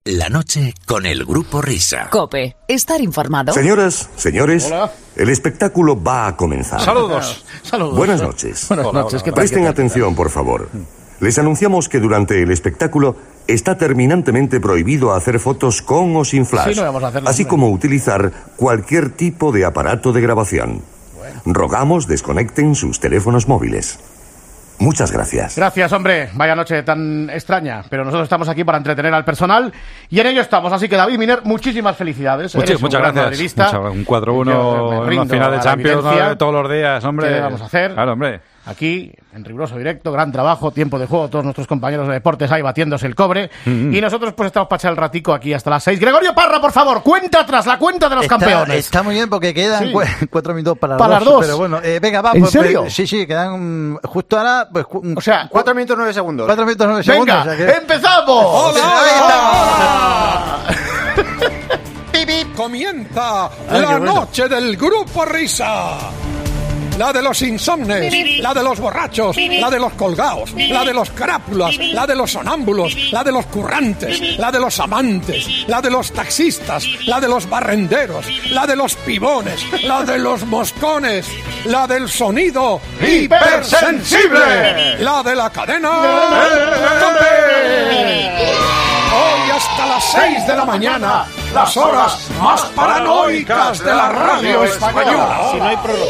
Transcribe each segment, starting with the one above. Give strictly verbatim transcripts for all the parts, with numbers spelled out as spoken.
La noche con el Grupo Risa. COPE. Estar informado. Señoras, señores, Hola. El espectáculo va a comenzar. Saludos. Saludos. Buenas noches. Buenas hola, noches. Hola, Presten atención, por favor. Les anunciamos que durante el espectáculo está terminantemente prohibido hacer fotos con o sin flash, sí, no vamos a hacerlo, así hombre. como utilizar cualquier tipo de aparato de grabación. Bueno. Rogamos desconecten sus teléfonos móviles. Muchas gracias. Gracias, hombre. Vaya noche tan extraña. Pero nosotros estamos aquí para entretener al personal y en ello estamos. Así que, David Miner, muchísimas felicidades. Muchas, Eres muchas un gran gracias. madridista. Mucha, un cuatro uno en una final de Champions, ¿no? Todos los días, hombre. ¿Qué vamos a hacer? Claro, hombre. Aquí, en riguroso directo, gran trabajo, tiempo de juego, todos nuestros compañeros de deportes ahí batiéndose el cobre. Mm-hmm. Y nosotros pues estamos para echar el ratico aquí hasta las seis. Gregorio Parra, por favor, cuenta atrás, la cuenta de los está, campeones. Está muy bien porque quedan sí. cu cuatro minutos para, para las dos. dos. Pero bueno, eh, venga, va. ¿En pues, serio? Pues, sí, sí, quedan justo ahora, pues, o sea, cuatro minutos nueve segundos. Cuatro minutos nueve segundos. Venga, o sea que... ¡empezamos! ¡Hola! ¡Hola! Comienza Ay, la bueno. noche del Grupo Risa. La de los insomnes, la de los borrachos, la de los colgados, la de los crápulas, la de los sonámbulos, la de los currantes, la de los amantes, la de los taxistas, la de los barrenderos, la de los pibones, la de los moscones, la del sonido hipersensible, la de la cadena COPE. Hoy hasta las seis de la mañana, las horas más paranoicas de la radio española. Si no hay prórroga.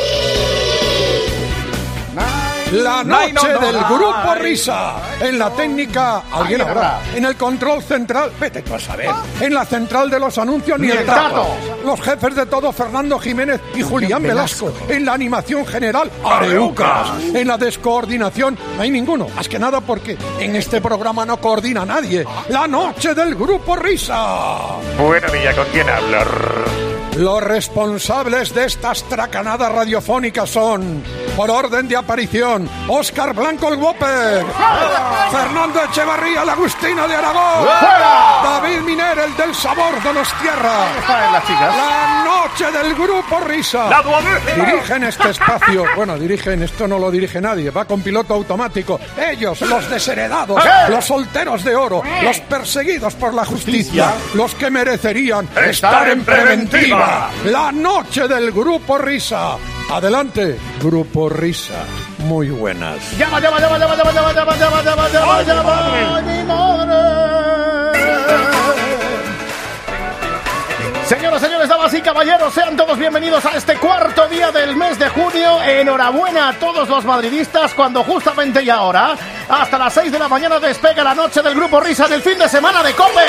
La noche del Grupo Risa. En la técnica, alguien habrá. En el control central, vete tú a saber. En la central de los anuncios, ni el trato. Los jefes de todo, Fernando Jiménez y Julián Velasco. En la animación general, Areucas. En la descoordinación, no hay ninguno. Más que nada porque en este programa no coordina nadie. La noche del Grupo Risa. Buena niña, ¿con quién hablar? Los responsables de estas tracanadas radiofónicas son, por orden de aparición, Óscar Blanco el Whopper, Fernando Echevarría la Agustina de Aragón, David Miner el del Sabor de los Tierra, la noche del Grupo Risa. Dirigen este espacio, bueno, dirigen, esto no lo dirige nadie, va con piloto automático. Ellos, los desheredados, los solteros de oro, los perseguidos por la justicia, los que merecerían estar en preventiva. La noche del Grupo Risa. Adelante, Grupo Risa. Muy buenas. Llama, llama, llama, llama, llama, llama, llama, llama, llama, llama, llama, mi madre. Señoras, señores, damas y caballeros, sean todos bienvenidos a este cuarto día del mes de junio. Enhorabuena a todos los madridistas cuando justamente y ahora, hasta las seis de la mañana, despega la noche del Grupo Risa del fin de semana de COPE.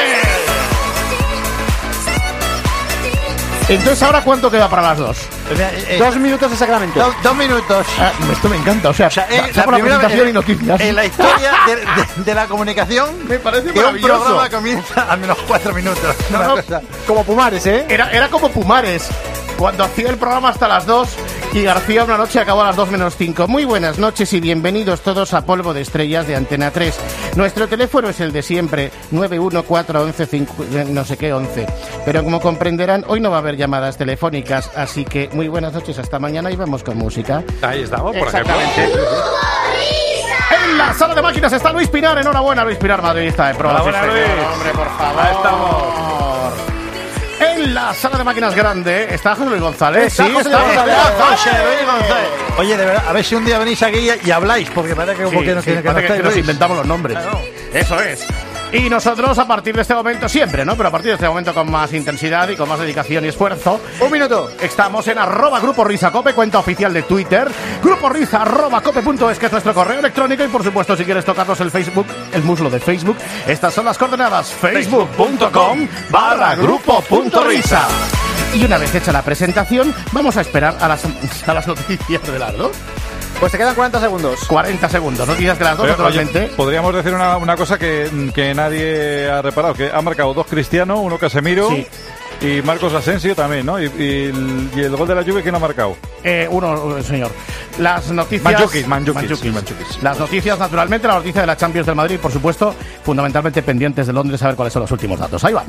Entonces, ¿ahora cuánto queda para las dos? Eh, eh, dos minutos exactamente. Do, dos minutos. Ah, esto me encanta. O sea, o sea eh, la, la presentación y noticias. En la historia de, de, de la comunicación, me parece que maravilloso. Un programa comienza a menos cuatro minutos. No, no, como Pumares, ¿eh? Era, era como Pumares, cuando hacía el programa hasta las dos y García una noche acabó a las dos menos cinco. Muy buenas noches y bienvenidos todos a Polvo de Estrellas de Antena tres. Nuestro teléfono es el de siempre, nueve uno cuatro once cinco, no sé qué once. Pero como comprenderán, hoy no va a haber llamadas telefónicas, así que muy buenas noches, hasta mañana y vamos con música. Ahí estamos, por exactamente. Ejemplo. En la sala de máquinas está Luis Pinar. Enhorabuena, Luis Pinar, madridista de Pro. Enhorabuena, Luis. Hombre, por favor. Ahí estamos. En la sala de máquinas grande está José Luis González. Está sí, José está Luis José González. González. Oye, de verdad, a ver si un día venís aquí y, y habláis, porque parece que, sí, porque no, sí, que, que, parece no que, que nos inventamos los nombres. Claro. Eso es. Y nosotros a partir de este momento, siempre, ¿no? Pero a partir de este momento con más intensidad y con más dedicación y esfuerzo. Un minuto. Estamos en arroba Grupo Risa Cope, cuenta oficial de Twitter. Grupo Risa arroba cope punto es, que es nuestro correo electrónico. Y por supuesto, si quieres tocarnos el Facebook, el muslo de Facebook, estas son las coordenadas: facebook punto com barra grupo punto risa. Y una vez hecha la presentación, vamos a esperar a las, a las noticias de las dos. Pues te quedan cuarenta segundos. cuarenta segundos, noticias de las dos, Pero, naturalmente. Oye, podríamos decir una, una cosa que, que nadie ha reparado, que ha marcado dos Cristiano, uno Casemiro, sí, y Marcos Asensio también, ¿no? Y, y, el, y el gol de la Juve, ¿quién ha marcado? Eh, uno, señor. Las noticias... Mandzukic, Mandzukic, Mandzukic. Mandzukic. Las noticias, naturalmente, la noticia de la Champions del Madrid, por supuesto, fundamentalmente pendientes de Londres, a ver cuáles son los últimos datos. Ahí van.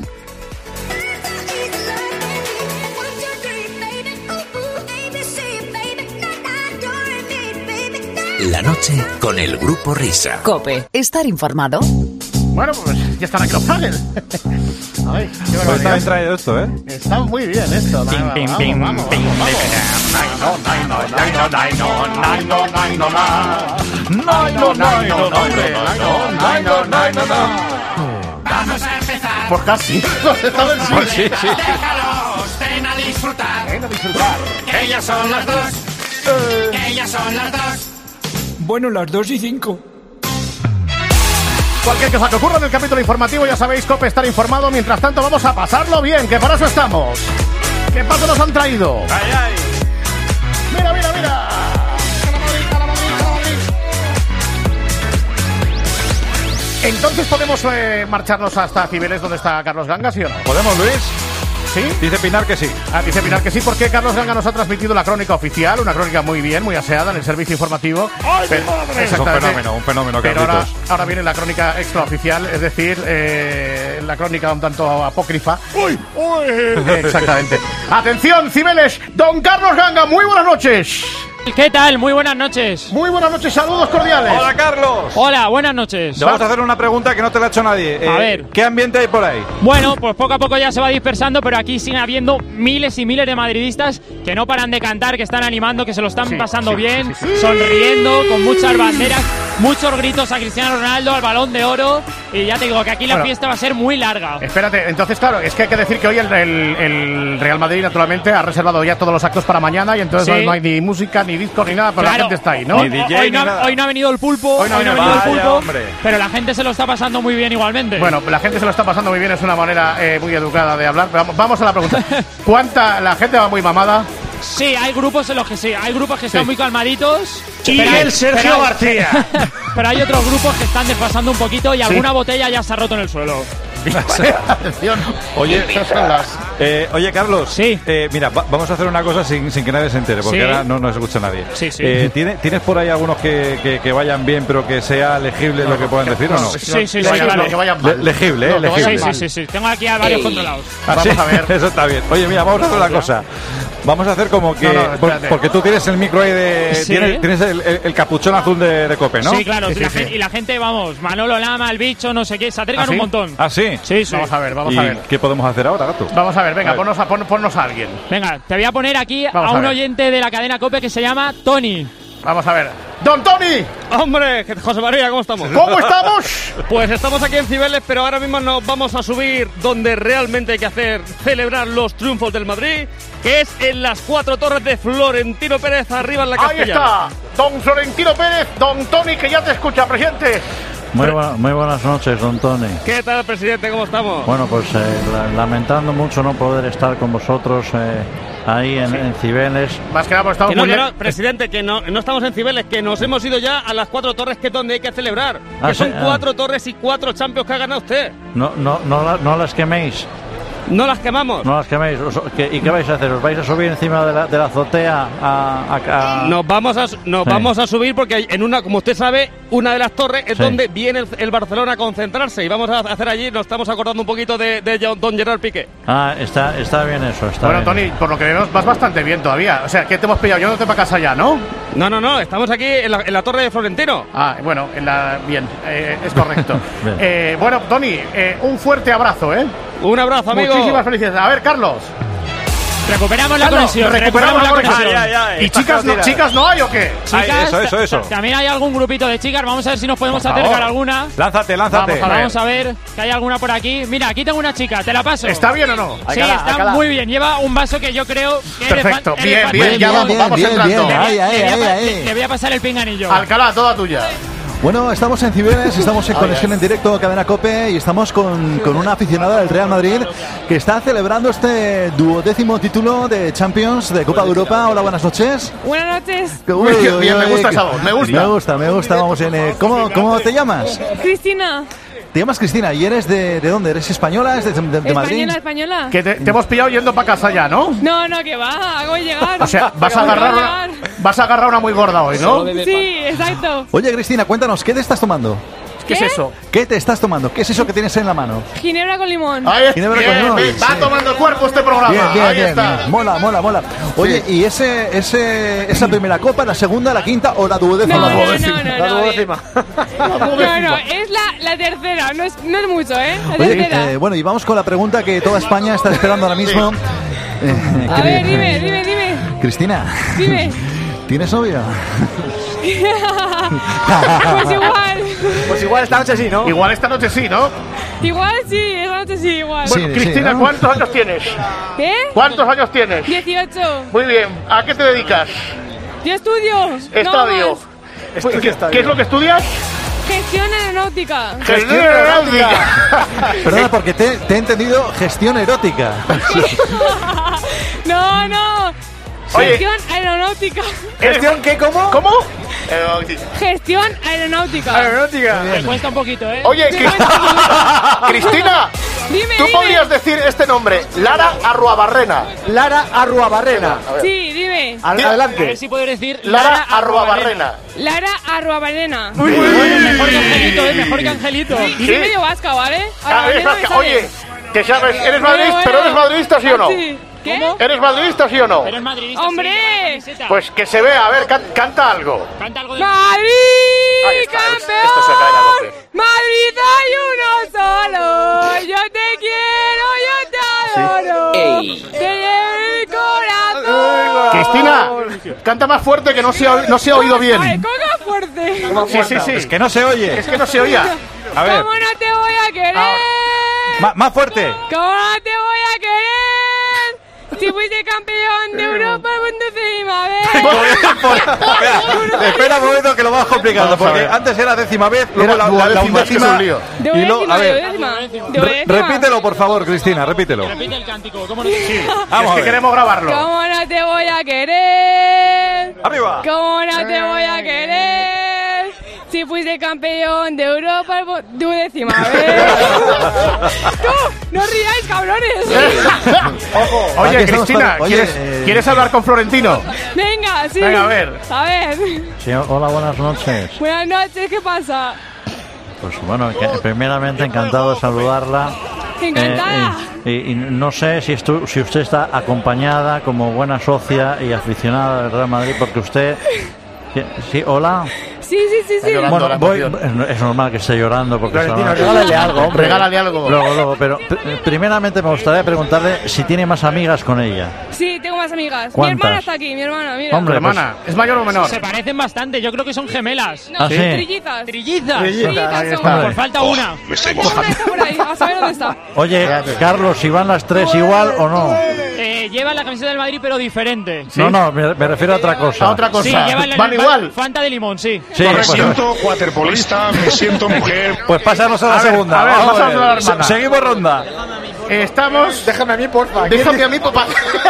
La noche con el Grupo Risa. COPE. Estar informado. Bueno, pues ya están aquí los paneles. Ay, qué pues está bien traído esto, ¿eh? Está muy bien esto. Pim, pim, pim, vamos, pim, vamos a empezar. Pues casi. Pues sí, sí. Déjalos, ven a disfrutar. Ven a disfrutar. Que ellas son las dos. Que ellas son las dos. Bueno, las dos y cinco. Cualquier cosa que ocurra en el capítulo informativo, ya sabéis, COPE estar informado. Mientras tanto, vamos a pasarlo bien, que para eso estamos. ¿Qué paso nos han traído? ¡Ay, ay! ¡Mira, mira, mira! Entonces, ¿podemos eh, marcharnos hasta Cibeles, donde está Carlos Ganga, sí o no? ¿Podemos, Luis? ¿Sí? Dice Pinar que sí. Ah, dice Pinar que sí, porque Carlos Ganga nos ha transmitido la crónica oficial, una crónica muy bien, muy aseada en el servicio informativo. ¡Ay, mi madre! Es un fenómeno, un fenómeno, Pero ahora, Carlitos. ahora viene la crónica extraoficial, es decir, eh, la crónica un tanto apócrifa. ¡Uy! ¡Uy! Exactamente. Atención, Cibeles, don Carlos Ganga, muy buenas noches. ¿Qué tal? Muy buenas noches. Muy buenas noches, saludos cordiales. ¡Hola, Carlos! Hola, buenas noches. Te vamos a hacer una pregunta que no te la ha hecho nadie. A eh, ver. ¿Qué ambiente hay por ahí? Bueno, pues poco a poco ya se va dispersando, pero aquí sigue habiendo miles y miles de madridistas que no paran de cantar, que están animando, que se lo están Sí, pasando sí, bien, sí, sí. sonriendo, con muchas banderas, muchos gritos a Cristiano Ronaldo, al Balón de Oro, y ya te digo que aquí la Bueno. fiesta va a ser muy larga. Espérate, entonces claro, es que hay que decir que hoy el, el- el Real Madrid naturalmente ha reservado ya todos los actos para mañana y entonces Sí. no, no hay ni música, ni disco, ni nada, pero Claro. la gente está ahí, ¿no? Ni D J hoy, ni no ha, nada. hoy no ha venido el pulpo, Hoy no ha venido- venido el Vaya, pulpo, hombre. pero la gente se lo está pasando muy bien igualmente. Bueno, la gente se lo está pasando muy bien, es una manera eh, muy educada de hablar. Vamos, vamos a la pregunta. ¿Cuánta la gente va muy mamada? Sí, hay grupos en los que sí, hay grupos que están Sí. muy calmaditos. Y pero hay- el Sergio pero hay- García. Pero hay otros grupos que están desfasando un poquito y alguna botella ya se ha roto en el suelo. Atención. Oye, Esas son las... eh, oye, Carlos. Sí. Eh, mira, va- vamos a hacer una cosa sin, sin que nadie se entere, porque Sí. ahora no nos escucha nadie. Sí, sí. Eh, ¿tiene- ¿Tienes por ahí algunos que, que, que vayan bien, pero que sea legible lo que puedan decir o no? Sí, sí, sí, que vayan- claro. no, que vayan Le- mal. legible, No, eh, que vayan legible. Sí, mal. sí, sí, sí. Tengo aquí a varios controlados. Vamos Sí, a ver. Eso está bien. Oye, mira, vamos a hacer una cosa. Vamos a hacer como que... No, no, por- espérate. porque tú tienes el micro ahí de... Sí. Tienes, tienes el, el- el capuchón azul de, de Cope, ¿no? Sí, claro. Sí, y, sí, la sí. Gente, y la gente, vamos, Manolo Lama, el bicho, no sé qué, se acercan ¿Ah, sí? un montón. ¿Ah, sí? Sí, sí. Vamos a ver, vamos ¿Y a ver. qué podemos hacer ahora, gato? Vamos a ver, venga, A ver. ponnos a, pon- ponnos a alguien. Venga, te voy a poner aquí Vamos a a un ver. oyente de la cadena COPE que se llama Tony. Vamos a ver. ¡Don Tony! Hombre, José María, ¿cómo estamos? ¿Cómo estamos? Pues estamos aquí en Cibeles, pero ahora mismo nos vamos a subir donde realmente hay que hacer celebrar los triunfos del Madrid, que es en las cuatro torres de Florentino Pérez, arriba en la Ahí Castellana. está. Don Florentino Pérez, don Tony, que ya te escucha, presidente. Muy, buena- muy buenas noches, don Tony. ¿Qué tal, presidente? ¿Cómo estamos? Bueno, pues eh, la- lamentando mucho no poder estar con vosotros eh, ahí en, en Cibeles. Más que nada, porque estamos Que no, muy que le- no, presidente, que no, no estamos en Cibeles, que nos hemos ido ya a las cuatro torres que es donde hay que celebrar. Ah, que sí, son ah. cuatro torres y cuatro champions que ha ganado usted. No, no, no, la- no las queméis, No las quemamos. no las queméis. Os- ¿qué- ¿Y qué vais a hacer? ¿Os vais a subir encima de la, de la azotea a...? a- a- Nos vamos a nos Sí. vamos a subir porque en una, como usted sabe, una de las torres es Sí. donde viene el, el Barcelona a concentrarse y vamos a hacer allí, nos estamos acordando un poquito de, de don Gerard Piqué. Ah, está, está bien eso, está Bueno, bien. Tony, por lo que vemos, vas bastante bien todavía. O sea, ¿qué te hemos pillado? Yo no te para casa ya, ¿no? No, no, no, estamos aquí en la, en la torre de Florentino. Ah, bueno, en la... bien, eh, es correcto. Bien. Eh, bueno, Tony, eh, un fuerte abrazo, ¿eh? Un abrazo, amigo. Muchísimas felicidades. A ver, Carlos. Recuperamos la Carlos, conexión. recuperamos la conexión. Ay, ay, ay. ¿Y chicas no, chicas no hay o qué? Chicas, Ay, eso, eso, eso. ta- También hay algún grupito de chicas. Vamos a ver si nos podemos Por acercar favor. a alguna. Lánzate, lánzate. Vamos a ver. Vamos a ver que hay alguna por aquí. Mira, aquí tengo una chica, te la paso. ¿Está bien o no? Sí, está muy bien. Lleva un vaso que yo creo que le Perfecto. fal- Bien, le falta bien, el ya limón. vamos, vamos bien, entrando. bien. Le voy a- Ahí, ahí, le voy a ahí, pa- ahí. le voy a pasar el pinganillo. Alcalá, toda tuya. Bueno, estamos en Cibeles, estamos en Ay, conexión ay. en directo a Cadena COPE y estamos con, con una aficionada del Real Madrid que está celebrando este duodécimo título de Champions de Copa de Europa. Hola, buenas noches. Buenas noches, Uy, Uy, uy, bien, me uy, gusta que- esa voz, me gusta. Me gusta, me gusta, vamos bien. eh, ¿Cómo, ¿Cómo te llamas? Cristina. Te llamas Cristina y eres de, ¿de dónde? ¿Eres española? ¿Es de, de- de Madrid? Española, española. Que te, te hemos pillado yendo para casa ya, ¿no? No, no, que va, hago llegar. O sea, vas a Hago agarrar una, llegar. vas a agarrar una muy gorda hoy, ¿no? Sí, exacto. Oye, Cristina, cuéntanos, ¿qué te estás tomando? ¿Qué, ¿Qué? es eso? ¿Qué te estás tomando? ¿Qué es eso que tienes en la mano? Ginebra con limón. Ahí es, Ginebra bien, con limón. bien, va Sí. tomando cuerpo este programa. Bien, bien, Ahí bien, está. bien. Mola, mola, mola. Oye, ¿y ese, ese, esa primera copa, la segunda, la quinta o la duodécima? No, La no, duodécima. no, no, La no, duodécima. No, no, es la, la tercera, no es, no es mucho, ¿eh? La Oye, tercera. eh, bueno, y vamos con la pregunta que toda España está esperando ahora mismo. Eh, A que- ver, dime, dime, dime. Cristina, Dime. ¿tienes novia? Pues igual. Pues igual esta noche sí, ¿no? Igual esta noche sí, ¿no? Igual sí, esta noche sí, igual. Bueno, Cristina, ¿cuántos años tienes? ¿Qué? ¿Cuántos años tienes? dieciocho. Muy bien. ¿A qué te dedicas? Yo estudio. Estadio. No más. ¿Qué, ¿Qué es lo que estudias? Gestión aeronáutica. Gestión aeronáutica. Perdona, porque te, te he entendido gestión erótica. No, no. Oye. Gestión aeronáutica. ¿Gestión qué? ¿Cómo? ¿Cómo? Gestión aeronáutica. Aeronáutica. Me cuesta un poquito, ¿eh? Oye, Cristina. Cristina. Dime, ¿Tú dime. podrías decir este nombre? Lara Arruabarrena. Lara Arruabarrena. Sí, dime. A ver si puedo decir Lara Arruabarrena. Lara Arruabarena. Uy, uy, uy, mejor que Angelito, ¿eh? Mejor que Angelito. Y soy medio vasca, ¿vale? Ah, Arruabarena eres me vasca. sale. Oye, que sabes, eres Pero madridista, bueno. pero eres madridista, ¿sí o no? Sí. ¿Qué? ¿Eres madridista, sí o no? Eres madridista. ¡Hombre! Pues que se vea, a ver, can- canta algo. Canta algo de... ¡Madrid! Ahí está, ¡Campeón! esto se cae la voz. ¡Madrid hay uno solo! ¡Yo te quiero, yo te adoro! Ey. ¡Te llevo el corazón! Cristina, canta más fuerte que no se ha, no se ha oído bien. Ay, coca fuerte! Sí, sí, sí. Es que no se oye. Es que no se oía. A ver, ¿Cómo no te voy a querer? ma- más fuerte. ¿Cómo no te voy a querer? Si fuiste campeón de Europa, décima vez. espera, espera un momento que lo vamos complicando, Vamos a porque ver. antes era décima vez, luego Era la, la, la duodécima, es que es undécima. un lío. De Y lo, décima, a de ver, décima. De re- décima. repítelo por favor, Cristina, repítelo. Repite el cántico, ¿cómo no te... Sí. Vamos es a que ver. queremos grabarlo. ¿Cómo no te voy a querer? Arriba. ¿Cómo no te voy a querer? Si fuiste campeón de Europa, duodécima vez. ¡Tú! ¡No ríais, cabrones! Oye, Aquí estamos Cristina, para- oye, ¿quieres, eh, ¿quieres hablar con Florentino? Venga, sí. Venga, a ver. A ver. Sí, hola, buenas noches. Buenas noches, ¿qué pasa? Pues bueno, que- primeramente encantado de saludarla. Encantada. Eh, y, y no sé si, estu- si usted está acompañada como buena socia y aficionada del Real Madrid, porque usted... Sí, hola. Sí, sí, sí, sí. Bueno, voy, es normal que esté llorando porque Florentino, está- regálale algo, hombre. Regálale algo. Luego, luego, pero pr- primeramente me gustaría preguntarle si tiene más amigas con ella. Sí, tengo más amigas. Mi ¿Cuántas? hermana está aquí, mi hermana, mira. Hombre, ¿Tu hermana? ¿Es mayor o menor? Se parecen bastante, yo creo que son gemelas. No, ¿Ah, sí? trillizas. ¿Trillizas? Trillizas ahí son. está. Por falta una. Una está por ahí, a saber dónde está. Oye, Carlos, ¿si van las tres igual o no? Eh, lleva la camiseta del Madrid, pero diferente. No, no, me, me refiero a otra cosa. A otra cosa. Sí, lleva la ¿Van igual? Fanta de limón, sí. Sí, Me pues, siento waterpolista, me siento mujer. pues pásanos a la A ver, segunda. a ver, Vamos pasamos a la Se- hermana. Seguimos ronda. Estamos... Déjame a mí, porfa. Déjame a mí, papá.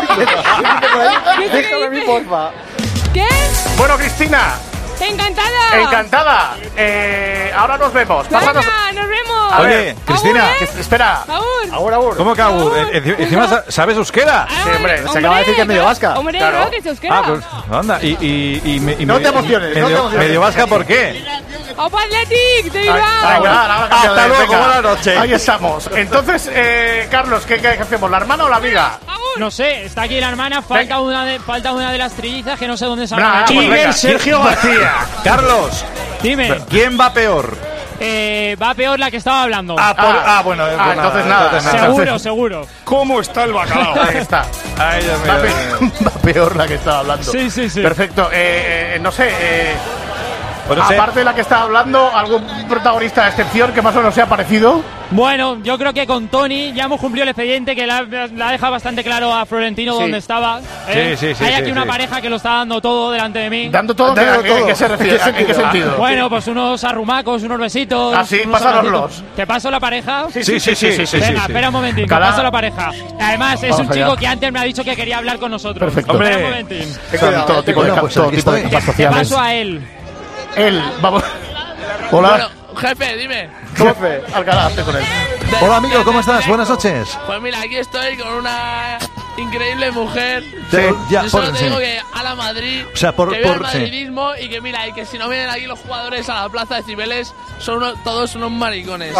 Déjame a mí, porfa. ¿Qué? Bueno, Cristina, ¡Encantada! encantada. Eh, ahora nos vemos. Pásanos... ¡Venga, nos vemos! A Oye, ver, Cristina. Agur, ¿eh? que- espera. ¡Agur! Ahora, ahora. ¿Cómo que Agur? Eh, eh, Encima, sa- ¿sabes euskera? Ah, Sí, hombre, se Se acaba de decir que es medio vasca. Hombre, Claro. no, que se os queda. Ah, pues anda. Y, y, y, me- y No me- te emociones, no te medio, emociones. medio vasca, ¿por qué? ¡Opa Athletic de Ay, Bilbao! ay, nada, nada, cambia Hasta de- luego, venga. buenas noches. Ahí estamos. Entonces, eh, Carlos, ¿qué, ¿qué hacemos? ¿La hermana o la amiga? No sé, está aquí la hermana, falta una de, falta una de las trillizas que no sé dónde se Nada, habrá pues metido. venga. Sergio García. Carlos, Dime, ¿quién va peor? eh, va peor la que estaba hablando. Ah, por- Ah, ah, bueno. ah, pues entonces nada. entonces seguro, seguro. ¿Cómo está el bacalao? Ahí está. Ay, Dios mío. Va, pe- va peor la que estaba hablando. Sí, sí, sí. Perfecto. Eh, eh, no sé, eh, Pues no sé. aparte de la que estaba hablando, ¿algún protagonista de excepción que más o menos sea parecido? Bueno, yo creo que con Tony ya hemos cumplido el expediente, que la, la ha dejado bastante claro a Florentino Sí. dónde estaba. ¿eh? Sí, sí, sí, Hay sí, aquí una sí. pareja que lo está dando todo delante de mí. Dando todo, Dando ¿en qué- todo. ¿en qué se refiere? ¿En qué ¿En qué sentido? sentido? Bueno, pues unos arrumacos, unos besitos. Ah, sí, unos pásanoslos. abracitos. ¿Te paso la pareja? Sí, sí, sí, sí, sí, Venga, sí, sí. espera un momentín, Cala- te paso la pareja. Además, es Vamos un allá. chico que antes me ha dicho que quería hablar con nosotros. Perfecto. Espera un Hombre. momentín. Son todo tipo de, Bueno, ca- pues todo aquí tipo de estoy. capas Te sociales. paso a él. Él, vamos. Hola. Jefe, dime. Jefe, Alcalá, hazte con él. Hola, amigo, ¿cómo estás? Buenas noches. Pues mira, aquí estoy con una increíble mujer. Sí, ya, Yo solo por- te digo sí. que a la Madrid, O sea, por- que viva por- el sí. madridismo y que mira, y que si no vienen aquí los jugadores a la plaza de Cibeles, son unos- todos unos maricones.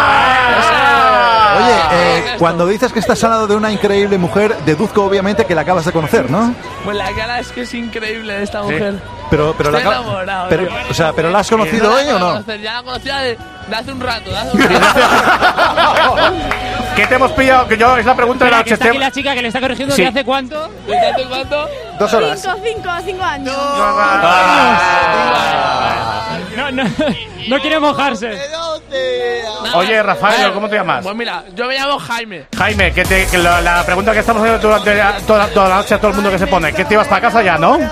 Oye, eh, cuando dices que estás al lado de una increíble mujer, deduzco obviamente que la acabas de conocer, ¿no? Pues la cara es que es increíble de esta mujer. Pero, pero la Estoy acab- enamorado, pero, tío. o sea, pero la has conocido No la hoy o acabo de no? conocer, ya la conocía de, de hace un rato, de hace un rato. ¿Qué te hemos pillado? Que yo es la pregunta de la Espera, que noche. está aquí la chica que le está corrigiendo Sí. ¿de hace cuánto? ¿De hace cuánto? Dos horas. Cinco, cinco, cinco años. No, no, no quiere mojarse. Oye, Rafael, ¿cómo te llamas? Pues mira, yo me llamo Jaime. Jaime, que, te, que la, la pregunta que estamos haciendo durante la- toda, toda la noche a todo el mundo que se pone, ¿que te ibas para casa ya, no?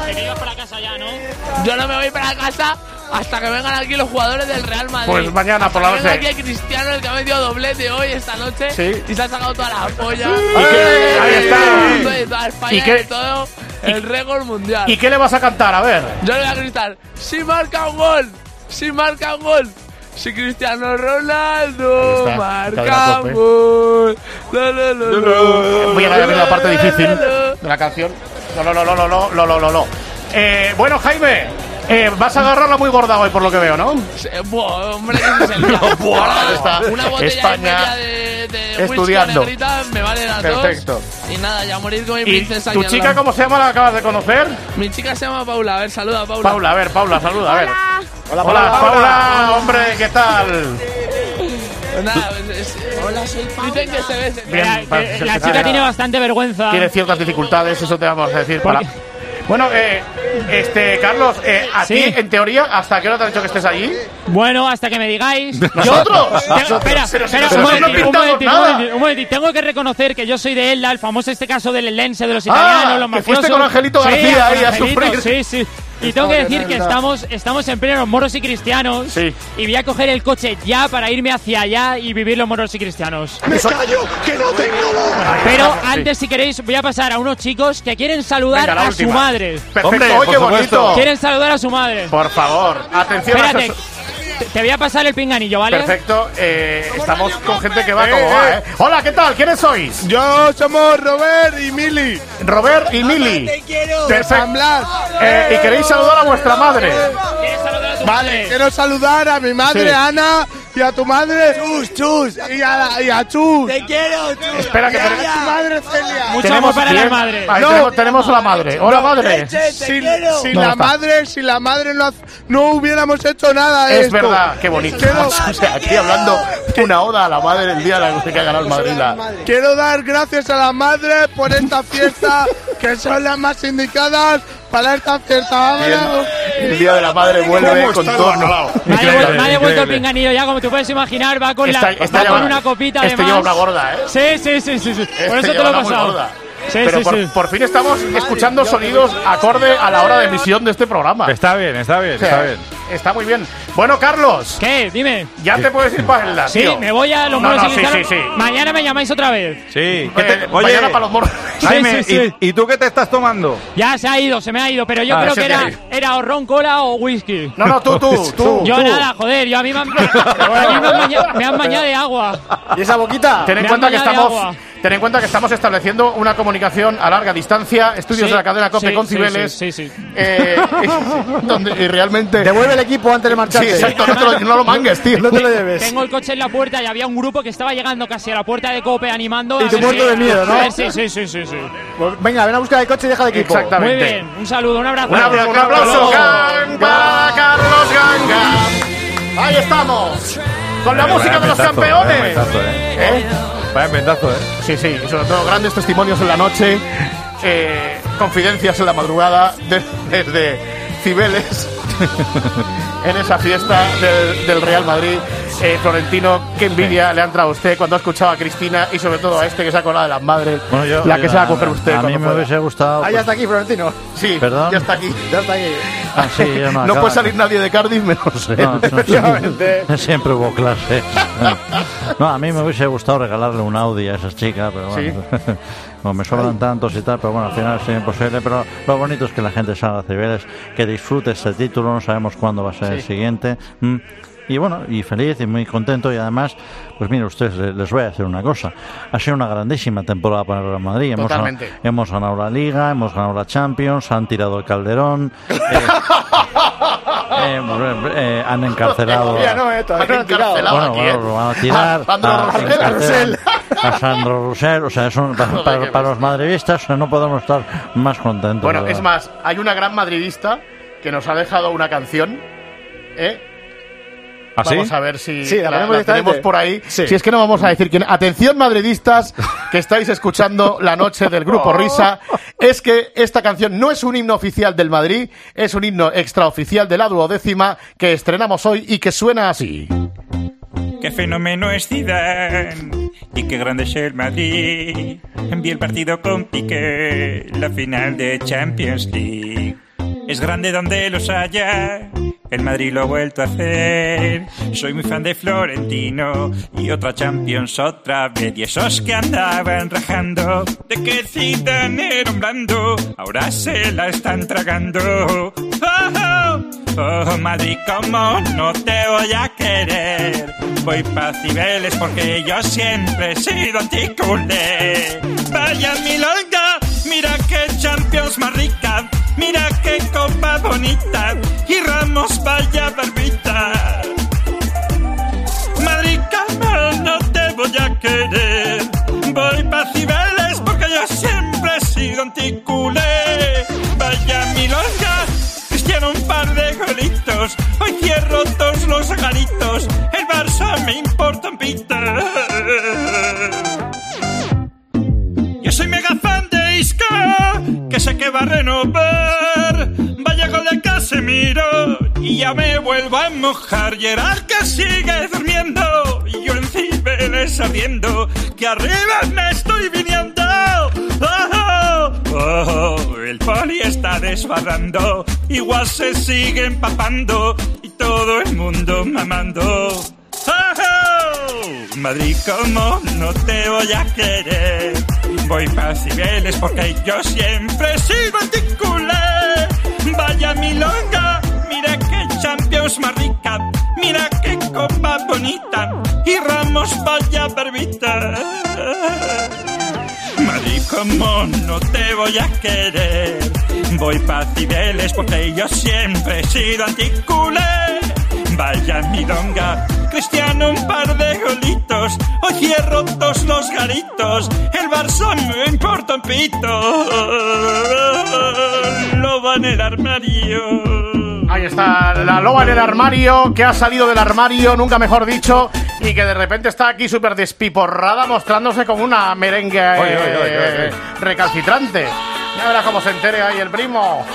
Yo no me voy para casa hasta que vengan aquí los jugadores del Real Madrid. Pues mañana por Hasta la que venga noche. aquí el Cristiano, el que ha metido doblete hoy, esta noche. Sí. Y se ha sacado toda la polla. ¿Y qué? Ahí está. De toda España ¿Y y, qué? de todo el récord mundial. ¿Y qué le vas a cantar? A ver. Yo le voy a gritar, si marca un gol, si marca un gol. Si Cristiano Ronaldo Ahí está, marca cadena un Cope. gol. La, la, la, la, Voy a llegar a ver la parte la, difícil la, la. de la canción. No, no, no, no, no, no, no, no, no, no. Eh, bueno, Jaime, eh, vas a agarrarla muy gorda hoy, por lo que veo, ¿no? Sí, buah, hombre, que se lía. Buah, Ahora, está una botella España y media de, de estudiando. whisky negrita me vale las Perfecto. dos. Y nada, ya morir con mi ¿Y princesa. tu aquí al chica lado. cómo se llama? ¿La acabas de conocer? Mi chica se llama Paula. A ver, saluda a Paula. Paula, a ver, Paula, saluda, a ver. Hola. Hola, Paula, hombre, ¿qué tal? Pues nada, pues es- Hola, soy Paula. Dicen que se ve. Bien, Mira, para- que la chica tiene bastante vergüenza. Tiene ciertas dificultades, eso te vamos a decir. Para... Bueno, eh, este, Carlos, eh, a Sí. ti, en teoría, ¿hasta qué hora te han dicho que estés allí? Bueno, hasta que me digáis. Yo- ¿Nosotros? Tengo- espera, Pero si espera, nosotros un no momentito, un pintamos momentito, un nada. momentito, un momentito. Tengo que reconocer que yo soy de Elda, el famoso este caso del Eldense, de los Ah, italianos, los que mafiosos. fuiste con Angelito Sí, García con ahí a Angelito, sufrir. Sí, sí. Y tengo que decir que estamos, estamos en pleno moros y cristianos. Sí. Y voy a coger el coche ya para irme hacia allá y vivir los moros y cristianos. ¡Me callo! ¡Que no tengo voz! Pero Sí. antes, si queréis, voy a pasar a unos chicos que quieren saludar Venga, la a última. su madre. Perfecto, Hombre, ¡ay, por qué supuesto. bonito! Quieren saludar a su madre. Por favor, atención a Espérate, esos- te, te voy a pasar el pinganillo, ¿vale? Perfecto, eh, estamos con gente que va Eh, como va, eh. ¿eh? Hola, ¿qué tal? ¿Quiénes sois? Yo somos Robert y Mili. Robert y Mili. De San Blas. Eh, y queréis saludar a vuestra madre. ¿Quieres saludar a tu Vale, madre? quiero saludar a mi madre, Sí. Ana, y a tu madre. Chus, Chus. Y a, la- y a Chus. Te quiero, Chus. Espera, que y a tenemos- tu madre, Celia. Mucho amor para la madre. Ahí No. tenemos, tenemos a la madre. Hola, madre. Si, si No, la está. madre, si la madre no, haz- no hubiéramos hecho nada de Es esto. verdad, qué bonito. Quiero, O sea, aquí hablando una oda a la madre el día de la que ha ganado el Madrid. la- quiero dar gracias a la madre por esta fiesta, que son las más indicadas para esta fiesta. Vámonos. El día de la madre vuelve con tono. Me ha devuelto, me ha devuelto el increíble. pinganillo ya, como tú puedes imaginar, va con, Esta- la, esta va lleva- con una copita este además. lleva una gorda, ¿eh? Sí, sí, sí, sí, sí. Por Este eso te lleva lo he una muy pasado. gorda. Sí, Pero sí, por, sí. por fin estamos escuchando sonidos acorde a la hora de emisión de este programa. Está bien, está bien, O sea, está bien. Está muy bien. Bueno, Carlos, ¿Qué? Dime. ya te puedes ir para el Sí, tío. me voy a los No, moros no, y sí, cristianos. sí, sí. Mañana me llamáis otra vez. Sí. ¿qué te- Eh, oye, mañana para los moros. Jaime, Sí, sí, sí. ¿y, y tú qué te estás tomando? Ya se ha ido, se me ha ido, pero yo Ah, creo se que te ha era, ido. era o ron, cola o whisky. No, no, tú, tú, tú. Yo tú. nada, joder, yo a mí me han, a mí me han bañado, me han bañado de agua. ¿Y esa boquita? Ten en Me cuenta han que bañado de estamos, agua. ten en cuenta que estamos estableciendo una comunicación a larga distancia, estudios Sí, de la cadena COPE sí, con sí, Cibeles, sí, sí, sí. eh, donde y realmente Devuelve el equipo antes de sí, marcharte. exacto, no, te lo, no lo mangues, tío. No te lo lleves. Tengo el coche en la puerta y había un grupo que estaba llegando casi a la puerta de Cope animando. Y a tú ver muerto si- de miedo, ¿no? a ver, Sí, sí, sí, sí, sí. Pues venga, ven a buscar el coche y deja de equipo. Exactamente. Muy bien, un saludo, un abrazo. Un aplauso, un aplauso Gang, para Carlos Ganga. Ahí estamos, con la música de los Vaya campeones. inventazo, eh. ¿Eh? Vaya inventazo, ¿eh? Sí, sí, y sobre todo grandes testimonios en la noche, eh, confidencias en la madrugada de- desde Cibeles en esa fiesta del, del Real Madrid. Eh, Florentino, qué envidia le ha entrado a usted cuando ha escuchado a Cristina y sobre todo a este que se ha colado de las madres, Bueno, yo- la que yo- se va a coger usted. A mí cuando me pueda. hubiese gustado. Ah, ya está aquí, Florentino. Sí, ¿Perdón? ya está aquí. Ya está aquí. Ah, sí, yo no No acaba. puede salir nadie de Cardiff menos él. No, no, Efectivamente. siempre hubo clases. No, a mí me hubiese gustado regalarle un Audi a esa chica, pero bueno, como me sobran tantos y tal, pero bueno, al final es imposible. Pero lo bonito es que la gente salga a Cibeles, que disfrute este título, no sabemos cuándo va a ser el siguiente. Mm. y bueno, y feliz y muy contento, y además, pues mire ustedes, les voy a decir una cosa, ha sido una grandísima temporada para el Real Madrid. Hemos, Totalmente. hemos ganado la Liga, hemos ganado la Champions, han tirado el Calderón, eh, eh, eh, han encarcelado Ya no, esto, Han encarcelado bueno, aquí, bueno, ¿eh? lo van a tirar A Sandro a, Rosell. encarcelan a Sandro Rosell, o sea, eso, para, para, para los madridistas no podemos estar más contentos. Bueno, ¿verdad? es más, hay una gran madridista que nos ha dejado una canción, ¿eh? ¿Ah, sí? Vamos a ver si Sí, la la, ponemos la directamente. tenemos por ahí. Sí. Si es que no vamos a decir quién. Atención, madridistas, que estáis escuchando la noche del Grupo Risa. Es que esta canción no es un himno oficial del Madrid, es un himno extraoficial de la duodécima que estrenamos hoy y que suena así. Qué fenómeno es Zidane y qué grande es el Madrid. Vi el partido con Piqué, la final de Champions League. Es grande donde los haya, el Madrid lo ha vuelto a hacer. Soy muy fan de Florentino y otra Champions otra vez. Y esos que andaban rajando de que Zidane era un blando, ahora se la están tragando. Oh, oh, oh, Madrid, como no te voy a querer. Voy pa' Cibeles porque yo siempre he sido anticulé. Vaya milonga, mira qué Champions más rica, mira qué copa bonita, y Ramos vaya barbita. Madrid, como no te voy a querer. Voy pa' Cibeles porque yo siempre he sido anticulé. Vaya milonga, Cristiano un par de golitos, hoy cierro todos los garitos, el Barça me importa un pito. Yo soy mega fan de Isco, que sé que va a renovar. Vaya gol de Casemiro y ya me vuelvo a mojar. Gerard que sigue durmiendo y yo en Cibeles ardiendo, que arriba me estoy viniendo. Oh, oh, oh, el poli está desbarrando, igual se sigue empapando y todo el mundo mamando. Oh, oh, Madrid, como no te voy a querer. Voy pa' Cibeles porque yo siempre he sido anticulé. Vaya milonga, mira qué Champions más rica, mira qué copa bonita, y Ramos vaya barbita. Madrid, como no te voy a querer. Voy pa' Cibeles porque yo siempre he sido anticulé. Vaya milonga, Cristiano un par de golitos, hoy cierro todos los garitos, el Barça me importa un pito. Loba en el armario. Ahí está la loba en el armario, que ha salido del armario, nunca mejor dicho, y que de repente está aquí súper despiporrada, mostrándose como una merengue eh, Oye, oye, oye, oye. recalcitrante. Ya verás cómo se entere ahí el primo.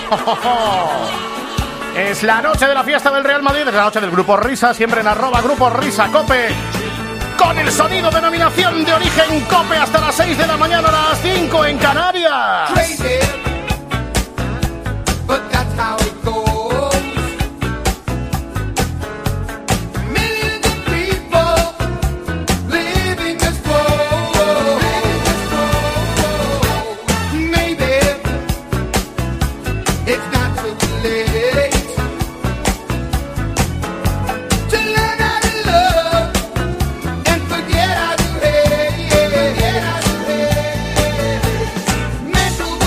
Es la noche de la fiesta del Real Madrid, es la noche del Grupo Risa, siempre en arroba Grupo Risa Cope, con el sonido de denominación de origen Cope hasta las seis de la mañana, a las cinco en Canarias. Crazy, but that's how it goes. Millions of people living this world. Maybe it's not too late to learn how to love and forget how to hate. Forget how to hate. Mental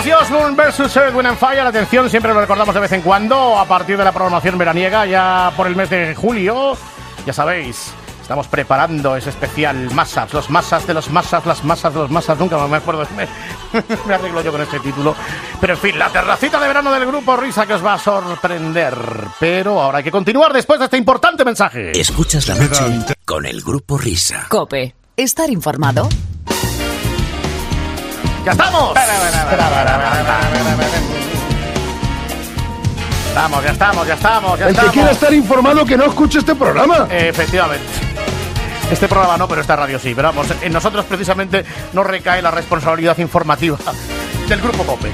Ozzy Osbourne versus Earth, Wind and Fire. Atención, siempre lo recordamos de vez en cuando, a partir de la programación veraniega, ya por el mes de julio, ya sabéis, estamos preparando ese especial masas, los masas de los masas, las masas de los masas, nunca me acuerdo, me, me arreglo yo con este título. Pero en fin, la terracita de verano del Grupo Risa que os va a sorprender. Pero ahora hay que continuar después de este importante mensaje. Escuchas la noche con el Grupo Risa. COPE. Estar informado. ¡Ya estamos! Estamos, ya estamos, ya estamos, ya El estamos. que quiera estar informado que no escuche este programa. Eh, efectivamente. Este programa no, pero esta radio sí. Pero vamos, en nosotros precisamente nos recae la responsabilidad informativa del Grupo COPE.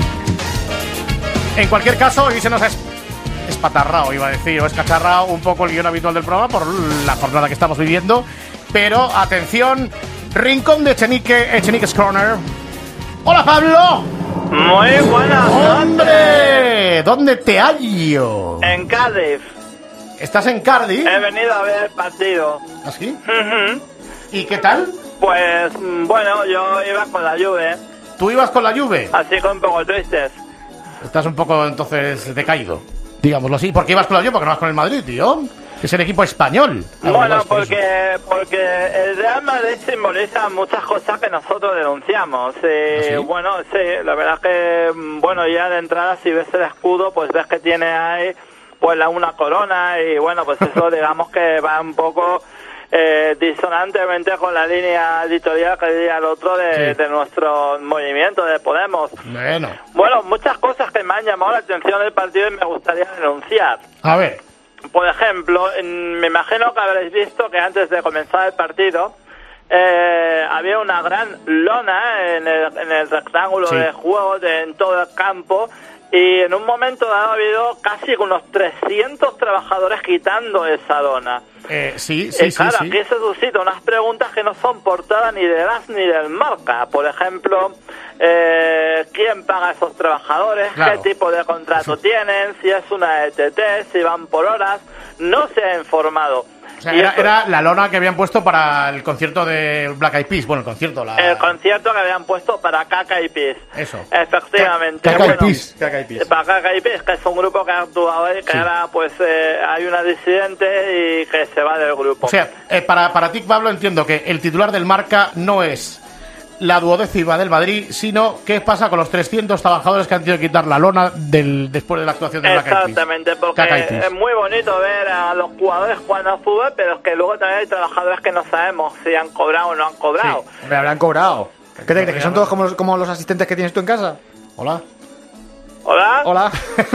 En cualquier caso, hoy se nos ha es- espatarrao, iba a decir, o escacharrao un poco el guión habitual del programa por la jornada que estamos viviendo. Pero, atención, rincón de Echenique, Echenique's Corner. ¡Hola, Pablo! Muy buenas ¡Hombre! ¿Dónde te hallo? En Cádiz. ¿Estás en Cardiff? He venido a ver el partido. ¿Así? Uh-huh. ¿Y qué tal? Pues, bueno, yo iba con la Juve. ¿Tú ibas con la Juve? Así que un poco tristes. Estás un poco, entonces, decaído, digámoslo así. ¿Por qué ibas con la Juve? Porque no vas con el Madrid, tío. Que es el equipo español. Bueno, porque, porque el Real Madrid simboliza muchas cosas que nosotros denunciamos. Y, ¿Ah, sí? Bueno, sí, la verdad es que, bueno, ya de entrada, si ves el escudo, pues ves que tiene ahí pues la una corona y, bueno, pues eso digamos que va un poco eh, disonantemente con la línea editorial que diría el otro de, Sí. de nuestro movimiento, de Podemos. Bueno, Bueno, muchas cosas que me han llamado la atención del partido y me gustaría denunciar. a ver. Por ejemplo, en- me imagino que habréis visto que antes de comenzar el partido eh, había una gran lona en el, en el rectángulo Sí. de juego de, en todo el campo y en un momento dado ha habido casi unos trescientos trabajadores quitando esa lona. Eh, sí, sí, Y sí, claro, sí. aquí se suscitan unas preguntas que no son portada ni de As ni del Marca. Por ejemplo, eh, ¿quién paga a esos trabajadores? Claro. ¿Qué tipo de contrato tienen? Si es una E T T, si van por horas. No se ha informado. O sea, Y era, eso- era la lona que habían puesto para el concierto de Black Eyed Peas. Bueno, el concierto, la... el concierto que habían puesto para Caca y Pis. Eso. Efectivamente. Caca y Bueno, Pis. Caca y Pis. Para Caca y Pis, que es un grupo que ha actuado y que Sí. ahora pues eh, hay una disidente y que se va del grupo. O sea, eh, para, para ti, Pablo, entiendo que el titular del Marca no es la duodécima del Madrid, sino qué pasa con los trescientos trabajadores que han tenido que quitar la lona del, después de la actuación de Black Eyed Peas. Exactamente, porque Caca y Pis. es muy bonito ver a los jugadores jugando al fútbol, pero es que luego también hay trabajadores que no sabemos si han cobrado o no han cobrado. Me habrán cobrado. ¿Qué te crees? ¿Que son todos como los, como los asistentes que tienes tú en casa? Hola. ¿Hola? Hola.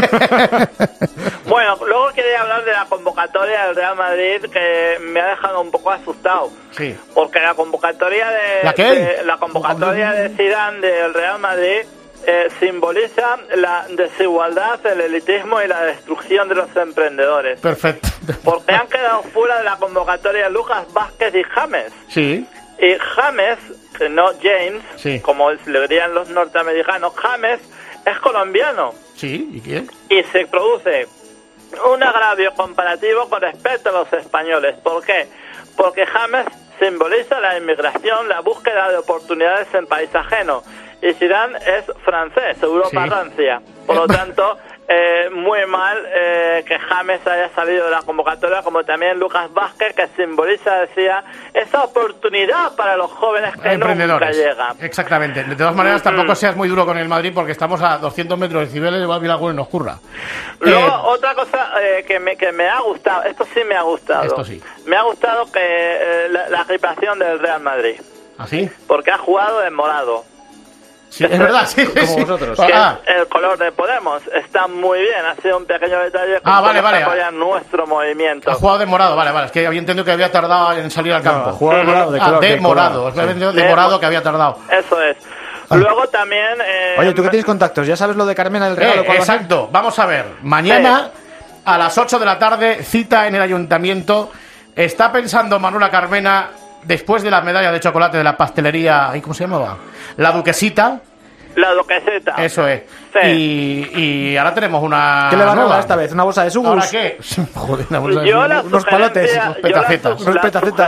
Bueno, luego quería hablar de la convocatoria del Real Madrid que me ha dejado un poco asustado. Sí. Porque la convocatoria de, ¿La qué? de- la convocatoria de Zidane del Real Madrid eh, simboliza la desigualdad, el elitismo y la destrucción de los emprendedores. Perfecto. Porque han quedado fuera de la convocatoria Lucas Vázquez y James. Sí. Y James, que no James, Sí. como le dirían los norteamericanos, James es colombiano Sí, ¿y quién? y se produce un agravio comparativo con respecto a los españoles. ¿Por qué? Porque James simboliza la inmigración, la búsqueda de oportunidades en país ajeno. Y Zidane es francés, Europa Sí. rancia. Por lo tanto, eh, muy mal eh, que James haya salido de la convocatoria, como también Lucas Vázquez, que simboliza, decía, esa oportunidad para los jóvenes que nunca Emprendedores. llega. Exactamente. De todas maneras, Ujú. tampoco seas muy duro con el Madrid porque estamos a doscientos metros de decibeles y va a haber alguno y nos curra. Luego, Eh, otra cosa eh, que, me, que me ha gustado, esto sí me ha gustado. Esto sí. Me ha gustado que eh, la, la equipación del Real Madrid, ¿Así? porque ha jugado en morado. Sí, es verdad, sí. Como sí. vosotros. Que Ah, es el color de Podemos está muy bien, ha sido un pequeño detalle Ah, vale, cómo se vale. apoya nuestro movimiento. ha jugado de morado, vale, vale. Es que había entendido que había tardado en salir al campo. ha jugado de morado, de Ah, color, de de morado. color, Es que había sí. entendido de De morado mo- que había tardado. Eso es. Luego también... eh, Oye, ¿tú que tienes contactos? ¿Ya sabes lo de Carmena del Regalo? Eh, ¿Cuál va a ser? exacto. Vamos a ver. Mañana a las ocho de la tarde, cita en el ayuntamiento. Está pensando Manuela Carmena, después de la medalla de chocolate de la pastelería, ¿cómo se llamaba? La Duquesita. La duqueseta. Eso es. Sí. Y, y ahora tenemos una. ¿Qué le van a nueva. dar esta vez? ¿Una bolsa de sugus? ¿Ahora qué? Joder, una bolsa de Yo la sugus. Unos palotes, sugerencia- unos yo la petacetas. su- Unos la petacetas. suge-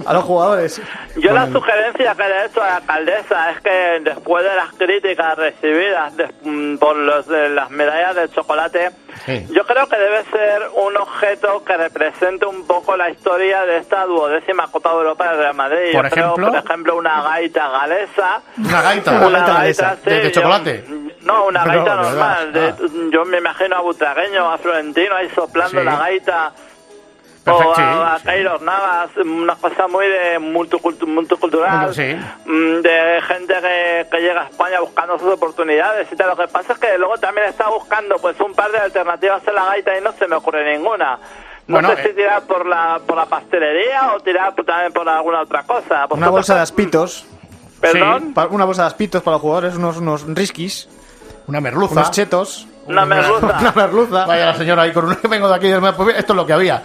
a los jugadores. Yo la sugerencia que le he hecho a la alcaldesa es que después de las críticas recibidas de, por los de las medallas de chocolate, sí. yo creo que debe ser un objeto que represente un poco la historia de esta duodécima Copa de Europa del Real Madrid. Por yo ejemplo, creo, por ejemplo, una gaita galesa. Una gaita, una gaita, gaita sí, de, de chocolate. Yo, no, una Pero, gaita normal. De, ah. Yo me imagino a Butragueño, a Florentino ahí soplando Sí. la gaita. Perfecto, o sí, a, a sí. Keylor Navas, una cosa muy de multicultu- multicultural, Sí. de gente que, que llega a España buscando sus oportunidades y tal. Lo que pasa es que luego también está buscando pues un par de alternativas a la gaita y no se me ocurre ninguna. No Bueno, sé si eh. tirar por la por la pastelería o tirar por- también por alguna otra cosa. Una bolsa de aspitos. ¿Perdón? Pa- Una bolsa de aspitos para los jugadores, unos, unos riskis. Una merluza. Unos chetos. Una merluza. Una merluza. Vaya la señora ahí con un... Vengo de aquí, pues, esto es lo que había.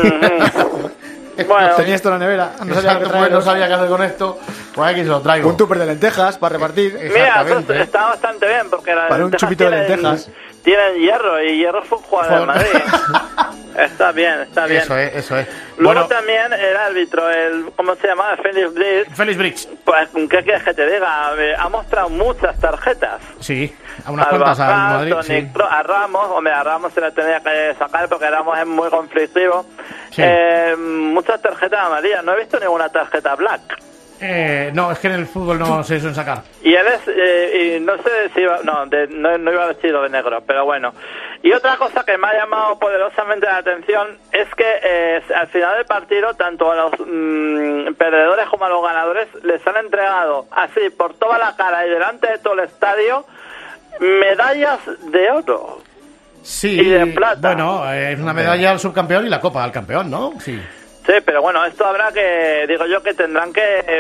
Bueno, tenía esto en la nevera. No sabía, Exacto, qué pues, traer. no sabía qué hacer con esto. Pues aquí se lo traigo. Un tupper de lentejas para repartir. Mira, eso está bastante bien porque las Para un lentejas chupito de tienen- lentejas. Tienen hierro y hierro fue un jugador de Madrid. Está bien, está bien. Eso es, eso es. Luego Bueno, también el árbitro, el ¿cómo se llamaba? Félix Briggs. Félix Briggs. Pues, ¿qué quieres que te diga? Eh, Ha mostrado muchas tarjetas. Sí, a unas Al cuantas al Bajal, Madrid. Toni Sí. Kroos, a Ramos, hombre, a Ramos se le tenía que sacar porque Ramos es muy conflictivo. Sí. Eh, muchas tarjetas amarillas, no he visto ninguna tarjeta black. Eh, no, es que en el fútbol no se suelen sacar. Y él es, eh, y no sé si iba, no, de, no, no iba vestido de negro, pero bueno. Y otra cosa que me ha llamado poderosamente la atención es que eh, al final del partido, tanto a los mmm, perdedores como a los ganadores, les han entregado así por toda la cara y delante de todo el estadio medallas de oro. Sí, Y de plata. bueno, eh, es una medalla al subcampeón y la copa al campeón, ¿no? Sí. Sí, pero bueno, esto habrá que, digo yo, que tendrán que, eh,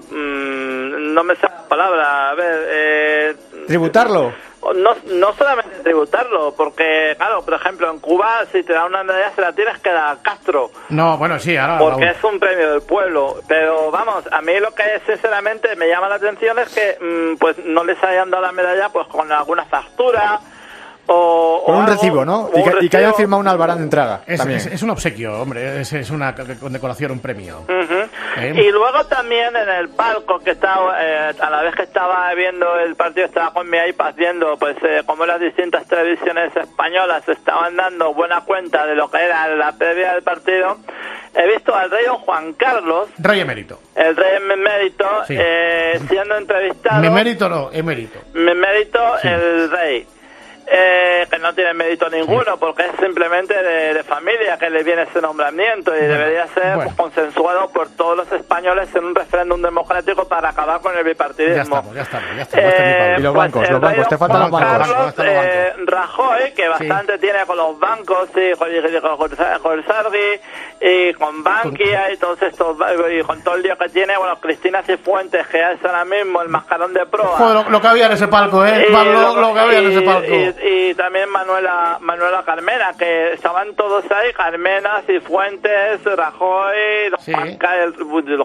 mm, no me sale la palabra, a ver, eh, Tributarlo. no, no solamente tributarlo, porque, claro, por ejemplo, en Cuba, si te dan una medalla, se la tienes que dar a Castro, No, bueno, sí, ahora... porque Raúl. es un premio del pueblo. Pero vamos, a mí lo que sinceramente me llama la atención es que, mm, pues, no les hayan dado la medalla, pues, con alguna factura. O, Con o un algo, recibo, ¿no? o Y un que, y que recibo. hayan firmado un albarán de entrada. Es, también. es- es un obsequio, hombre, es, es una c- condecoración, un premio. Ujú. ¿Eh? Y luego también en el palco que estaba, eh, a la vez que estaba viendo el partido, estaba con mi iPad viendo pues eh, cómo las distintas televisiones españolas estaban dando buena cuenta de lo que era la previa del partido. He visto al rey don Juan Carlos, Rey emérito. el rey emérito, Sí. eh, siendo entrevistado. Mi mérito no, emérito. Mi mérito, Sí. el rey. Eh, que no tiene mérito ninguno, porque es simplemente de, de familia que le viene ese nombramiento y debería ser bueno. pues, consensuado por todos los españoles en un referéndum democrático para acabar con el bipartidismo. Ya estamos, ya estamos, ya estamos. Este es mi Eh, Pablo. Y los pues bancos, el los bancos, rey te faltan Juan los bancos. Carlos, Están los eh, Rajoy, que bastante tiene con los bancos, sí, con, con, con Sargi y con Bankia y todos estos, y con todo el lío que tiene, bueno, Cristina Cifuentes, que es ahora mismo el mascarón de proa. Joder, lo, lo que había en ese palco, ¿eh? Y Pablo, luego- lo que había en ese y- palco. Y, y también Manuela Manuela Carmena, que estaban todos ahí, Carmena, Cifuentes, Rajoy, don Sí. Juan Carlos,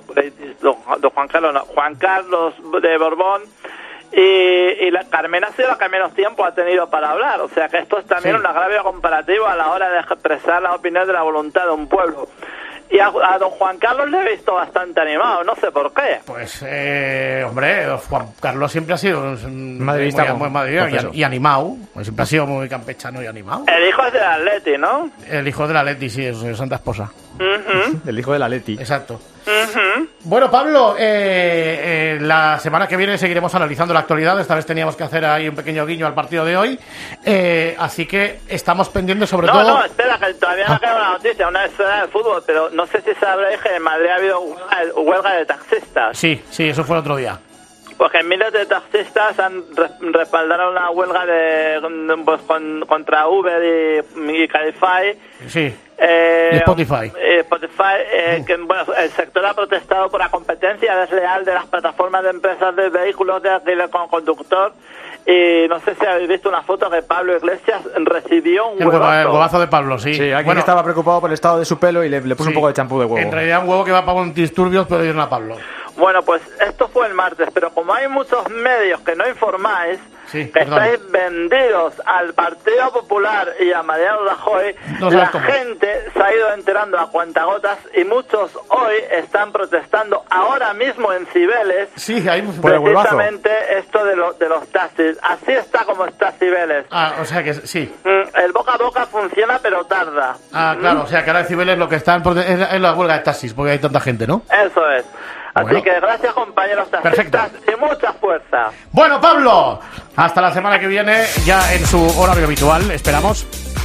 don, don Juan Carlos, no, Juan Carlos de Borbón. Y, y la Carmena ha sido la que menos tiempo ha tenido para hablar, o sea que esto es también Sí. un agravio comparativo a la hora de expresar la opinión de la voluntad de un pueblo. Y a, a don Juan Carlos le he visto bastante animado, no sé por qué. Pues, eh, hombre, Juan Carlos siempre ha sido un Madridista muy, con- muy madridista confeso. y, y animado. Pues siempre ha sido muy campechano y animado. El hijo es del Atleti, ¿no? El hijo de la Leti, sí, es su santa esposa. Ujú, El hijo de la Leti. Exacto. ujú. Bueno, Pablo, eh, eh, la semana que viene seguiremos analizando la actualidad. Esta vez teníamos que hacer ahí un pequeño guiño al partido de hoy. Eh, así que estamos pendientes sobre No, todo... no, espera, que todavía no queda una noticia, una escena de fútbol, pero no sé si sabréis que en Madrid ha habido huelga, huelga de taxistas. Sí, sí, eso fue el otro día. Porque miles de taxistas han re- respaldado una huelga de, pues, con- contra Uber y, y Cabify. Sí. Eh, Y Spotify. eh, Spotify, eh, que bueno, el sector ha protestado por la competencia desleal de las plataformas de empresas de vehículos de alquiler con conductor. Y no sé si habéis visto una foto que Pablo Iglesias recibió un El, huevo- huevazo. el huevazo de Pablo, sí. Sí, alguien Bueno, estaba preocupado por el estado de su pelo y le, le puso sí. un poco de champú de huevo. En realidad un huevo que va para un disturbios, pero dieron a Pablo. Bueno, pues esto fue el martes, pero como hay muchos medios que no informáis, sí, que estáis vendidos al Partido Popular y a Mariano Rajoy, no la cómo. gente se ha ido enterando a cuentagotas y muchos hoy están protestando ahora mismo en Cibeles, sí, ahí precisamente esto de, lo, de los taxis. Así está como está Cibeles. Ah, o sea que sí. El boca a boca funciona, pero tarda. Ah, claro, o sea que ahora en Cibeles lo que están es la, es la huelga de taxis, porque hay tanta gente, ¿no? Eso es. Así Bueno. que gracias, compañeros taxistas, y mucha fuerza. Bueno, Pablo, hasta la semana que viene, ya en su horario habitual, esperamos.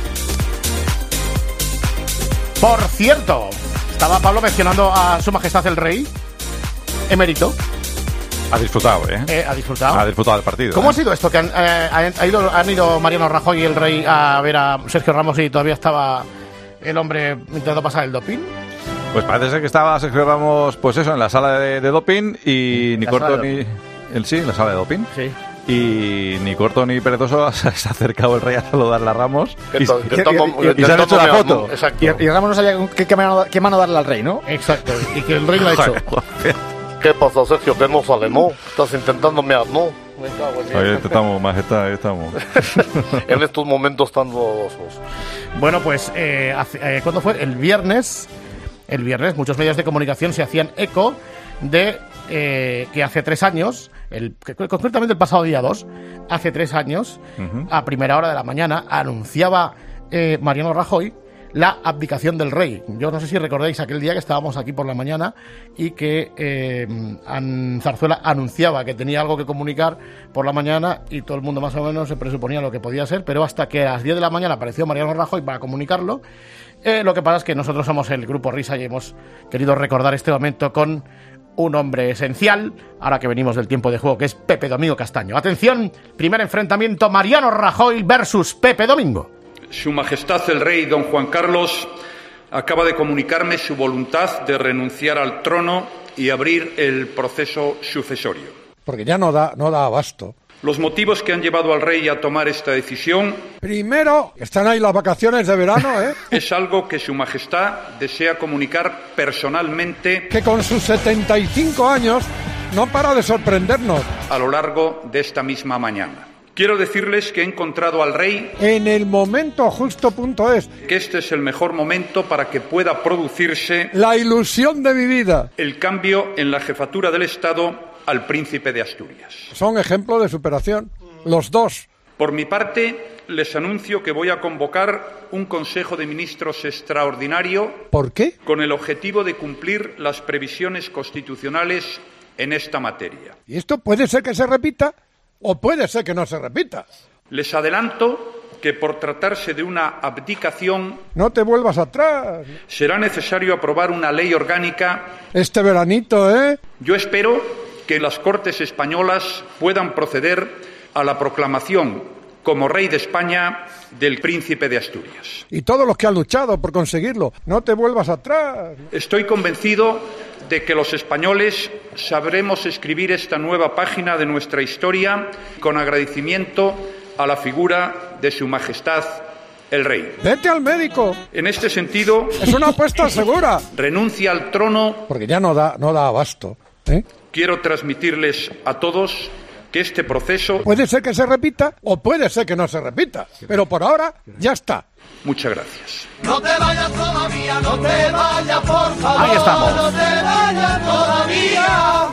Por cierto, estaba Pablo mencionando a Su Majestad el Rey, emérito. Ha disfrutado, ¿eh? Eh, ha disfrutado. Ha disfrutado del partido. ¿Cómo ¿eh? ha sido esto? Que han, eh, han, ha ido, han ido Mariano Rajoy y el Rey a ver a Sergio Ramos y todavía estaba el hombre intentando pasar el doping. Pues parece ser que estaba Sergio Ramos, pues eso, en la sala de, de doping y ni La corto sala de ni... El, sí, en la sala de doping. Sí. Y ni corto ni perezoso se ha acercado el Rey a saludarle a Ramos y, Que to- que tomo- y- y- y se han hecho la foto. Exacto. Y, y Ramos no sabía qué, qué, mano, qué mano darle al rey, ¿no? Exacto. Y que el rey lo ha hecho. ¿Qué pasa, Sergio? Que no sale, ¿no? Estás intentando mear, ¿no? Me cago en Ahí Dios. estamos, majestad, ahí estamos. En estos momentos están dolorosos. Bueno, pues, eh, hace- eh, ¿cuándo fue? El viernes. El viernes muchos medios de comunicación se hacían eco de eh, que hace tres años, el, que- concretamente el pasado día dos, hace tres años, Ujú. a primera hora de la mañana, anunciaba eh, Mariano Rajoy la abdicación del rey. Yo no sé si recordáis aquel día que estábamos aquí por la mañana y que eh, An- Zarzuela anunciaba que tenía algo que comunicar por la mañana y todo el mundo más o menos se presuponía lo que podía ser, pero hasta que a las diez de la mañana apareció Mariano Rajoy para comunicarlo. Eh, lo que pasa es que nosotros somos el Grupo Risa y hemos querido recordar este momento con un hombre esencial, ahora que venimos del tiempo de juego, que es Pepe Domingo Castaño. Atención, primer enfrentamiento, Mariano Rajoy versus Pepe Domingo. Su Majestad el Rey Don Juan Carlos acaba de comunicarme su voluntad de renunciar al trono y abrir el proceso sucesorio. Porque ya no da, no da abasto. Los motivos que han llevado al rey a tomar esta decisión Primero, están ahí las vacaciones de verano, ¿eh? es algo que Su Majestad desea comunicar personalmente Que con sus setenta y cinco años no para de sorprendernos. a lo largo de esta misma mañana. Quiero decirles que he encontrado al rey En el momento justo punto es. que este es el mejor momento para que pueda producirse La ilusión de mi vida. el cambio en la jefatura del Estado al príncipe de Asturias. Son ejemplo de superación. Los dos. Por mi parte, les anuncio que voy a convocar un Consejo de Ministros extraordinario ¿Por qué? con el objetivo de cumplir las previsiones constitucionales en esta materia. Y esto puede ser que se repita o puede ser que no se repita. Les adelanto que por tratarse de una abdicación No te vuelvas atrás. será necesario aprobar una ley orgánica. Este veranito, ¿eh? Yo espero que las Cortes españolas puedan proceder a la proclamación como rey de España del príncipe de Asturias. Y todos los que han luchado por conseguirlo. No te vuelvas atrás. Estoy convencido de que los españoles sabremos escribir esta nueva página de nuestra historia con agradecimiento a la figura de Su Majestad el Rey. Vete al médico. En este sentido, Es una apuesta segura. renuncia al trono. Porque ya no da, no da abasto. ¿eh? Quiero transmitirles a todos que este proceso... Puede ser que se repita o puede ser que no se repita. Pero por ahora ya está. Muchas gracias. No te vayas todavía, no te vayas, por favor. Ahí estamos. No te vayas todavía.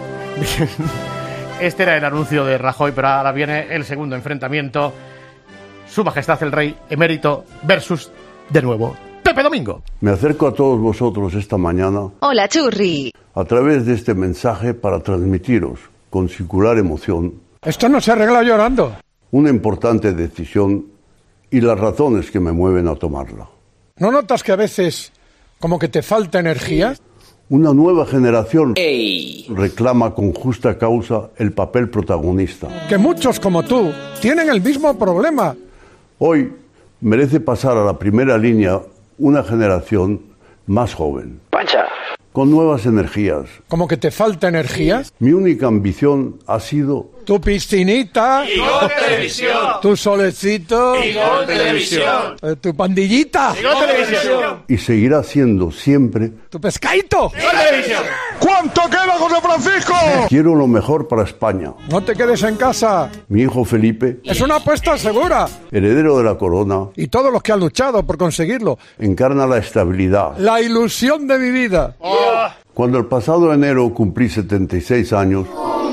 Este era el anuncio de Rajoy, pero ahora viene el segundo enfrentamiento. Su Majestad el Rey emérito versus, de nuevo, Pepe Domingo. Me acerco a todos vosotros esta mañana Hola, Churri. a través de este mensaje para transmitiros, con singular emoción, Esto no se arregla llorando. una importante decisión y las razones que me mueven a tomarla. ¿No notas que a veces como que te falta energía? Una nueva generación reclama con justa causa el papel protagonista. Que muchos como tú tienen el mismo problema. Hoy merece pasar a la primera línea una generación más joven, Pancha. con nuevas energías. Como que te falta energía. Mi única ambición ha sido Tu piscinita. Y Gol Televisión. Tu solecito. Y Gol Televisión. Eh, tu pandillita. Y Gol Televisión. Y seguirá siendo siempre. Tu pescadito. Y Gol Televisión. ¿Cuánto queda, José Francisco? Quiero lo mejor para España. No te quedes en casa. Mi hijo Felipe, Es una apuesta segura. heredero de la corona, Y todos los que han luchado por conseguirlo. encarna la estabilidad. La ilusión de mi vida. Cuando el pasado enero cumplí setenta y seis años,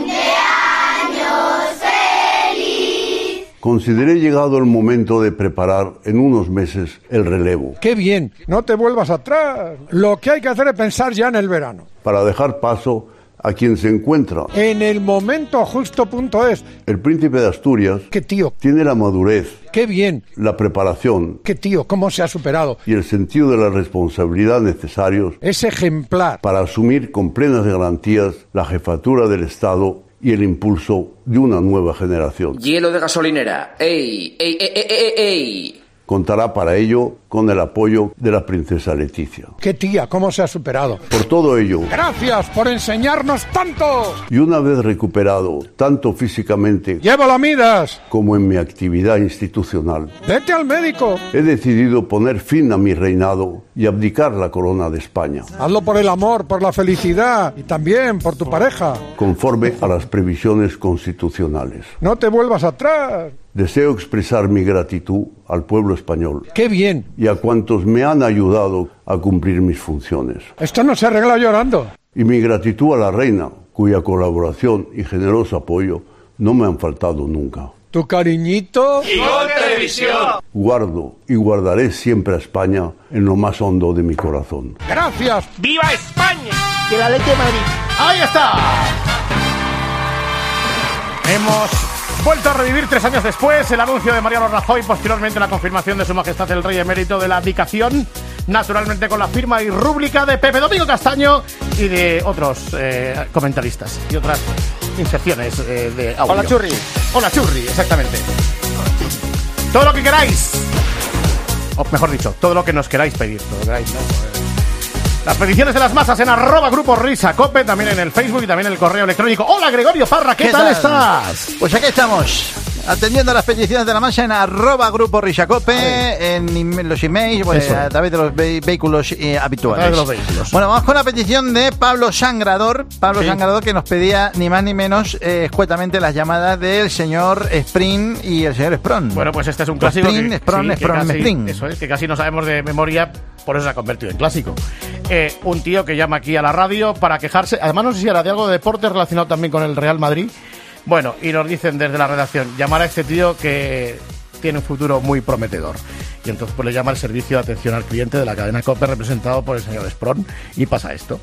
consideré llegado el momento de preparar en unos meses el relevo, ¡Qué bien! No te vuelvas atrás. Lo que hay que hacer es pensar ya en el verano. para dejar paso a quien se encuentra. En el momento justo punto es. El príncipe de Asturias ¡Qué tío! tiene la madurez, ¡Qué bien! la preparación ¡Qué tío! ¿Cómo se ha superado? y el sentido de la responsabilidad necesarios Es ejemplar. para asumir con plenas garantías la jefatura del Estado y el impulso de una nueva generación. Hielo de gasolinera. ¡Ey! ¡Ey, ey, ey, ey, ey! Contará para ello con el apoyo de la princesa Leticia. ¡Qué tía! ¿Cómo se ha superado? Por todo ello, ¡Gracias por enseñarnos tanto! y una vez recuperado tanto físicamente ¡Llévalo a Midas! como en mi actividad institucional, ¡Vete al médico! he decidido poner fin a mi reinado y abdicar la corona de España, Hazlo por el amor, por la felicidad y también por tu pareja. conforme a las previsiones constitucionales. No te vuelvas atrás. Deseo expresar mi gratitud al pueblo español ¡Qué bien! y a cuantos me han ayudado a cumplir mis funciones. Esto no se arregla llorando. Y mi gratitud a la reina, cuya colaboración y generoso apoyo no me han faltado nunca. Tu cariñito. Y Gol Televisión. Guardo y guardaré siempre a España en lo más hondo de mi corazón. ¡Gracias! ¡Viva España! ¡Que la leche de Madrid! ¡Ahí está! Hemos vuelto a revivir tres años después el anuncio de Mariano Rajoy, posteriormente la confirmación de Su Majestad el Rey Emérito de la abdicación, naturalmente con la firma y rúbrica de Pepe Domingo Castaño y de otros eh, comentaristas y otras inserciones eh, de audio. Hola, Churri. Hola, Churri, exactamente. Todo lo que queráis. O mejor dicho, todo lo que nos queráis pedir. Todo lo que queráis, ¿no? Las peticiones de las masas en arroba Grupo Risa Cope, también en el Facebook y también en el correo electrónico. Hola, Gregorio Parra, ¿qué, ¿Qué tal, tal estás? Pues aquí estamos, atendiendo a las peticiones de la masa en arroba Grupo Risa Cope, en los emails, pues, a través de los ve- vehículos eh, habituales. A través de los vehículos. Bueno, vamos con la petición de Pablo Sangrador. Pablo Sí. Sangrador, que nos pedía ni más ni menos eh, escuetamente las llamadas del señor Spring y el señor Spron. Bueno, pues este es un clásico. Spring, que, Spron, sí, Spron, que casi, Spring. Eso es, que casi no sabemos de memoria, por eso se ha convertido en clásico. Eh, un tío que llama aquí a la radio para quejarse, además no sé si era de algo de deporte relacionado también con el Real Madrid. Bueno, y nos dicen desde la redacción, llamar a este tío que tiene un futuro muy prometedor. Y entonces pues le llama el servicio de atención al cliente de la cadena COPE, representado por el señor Spron, y pasa esto.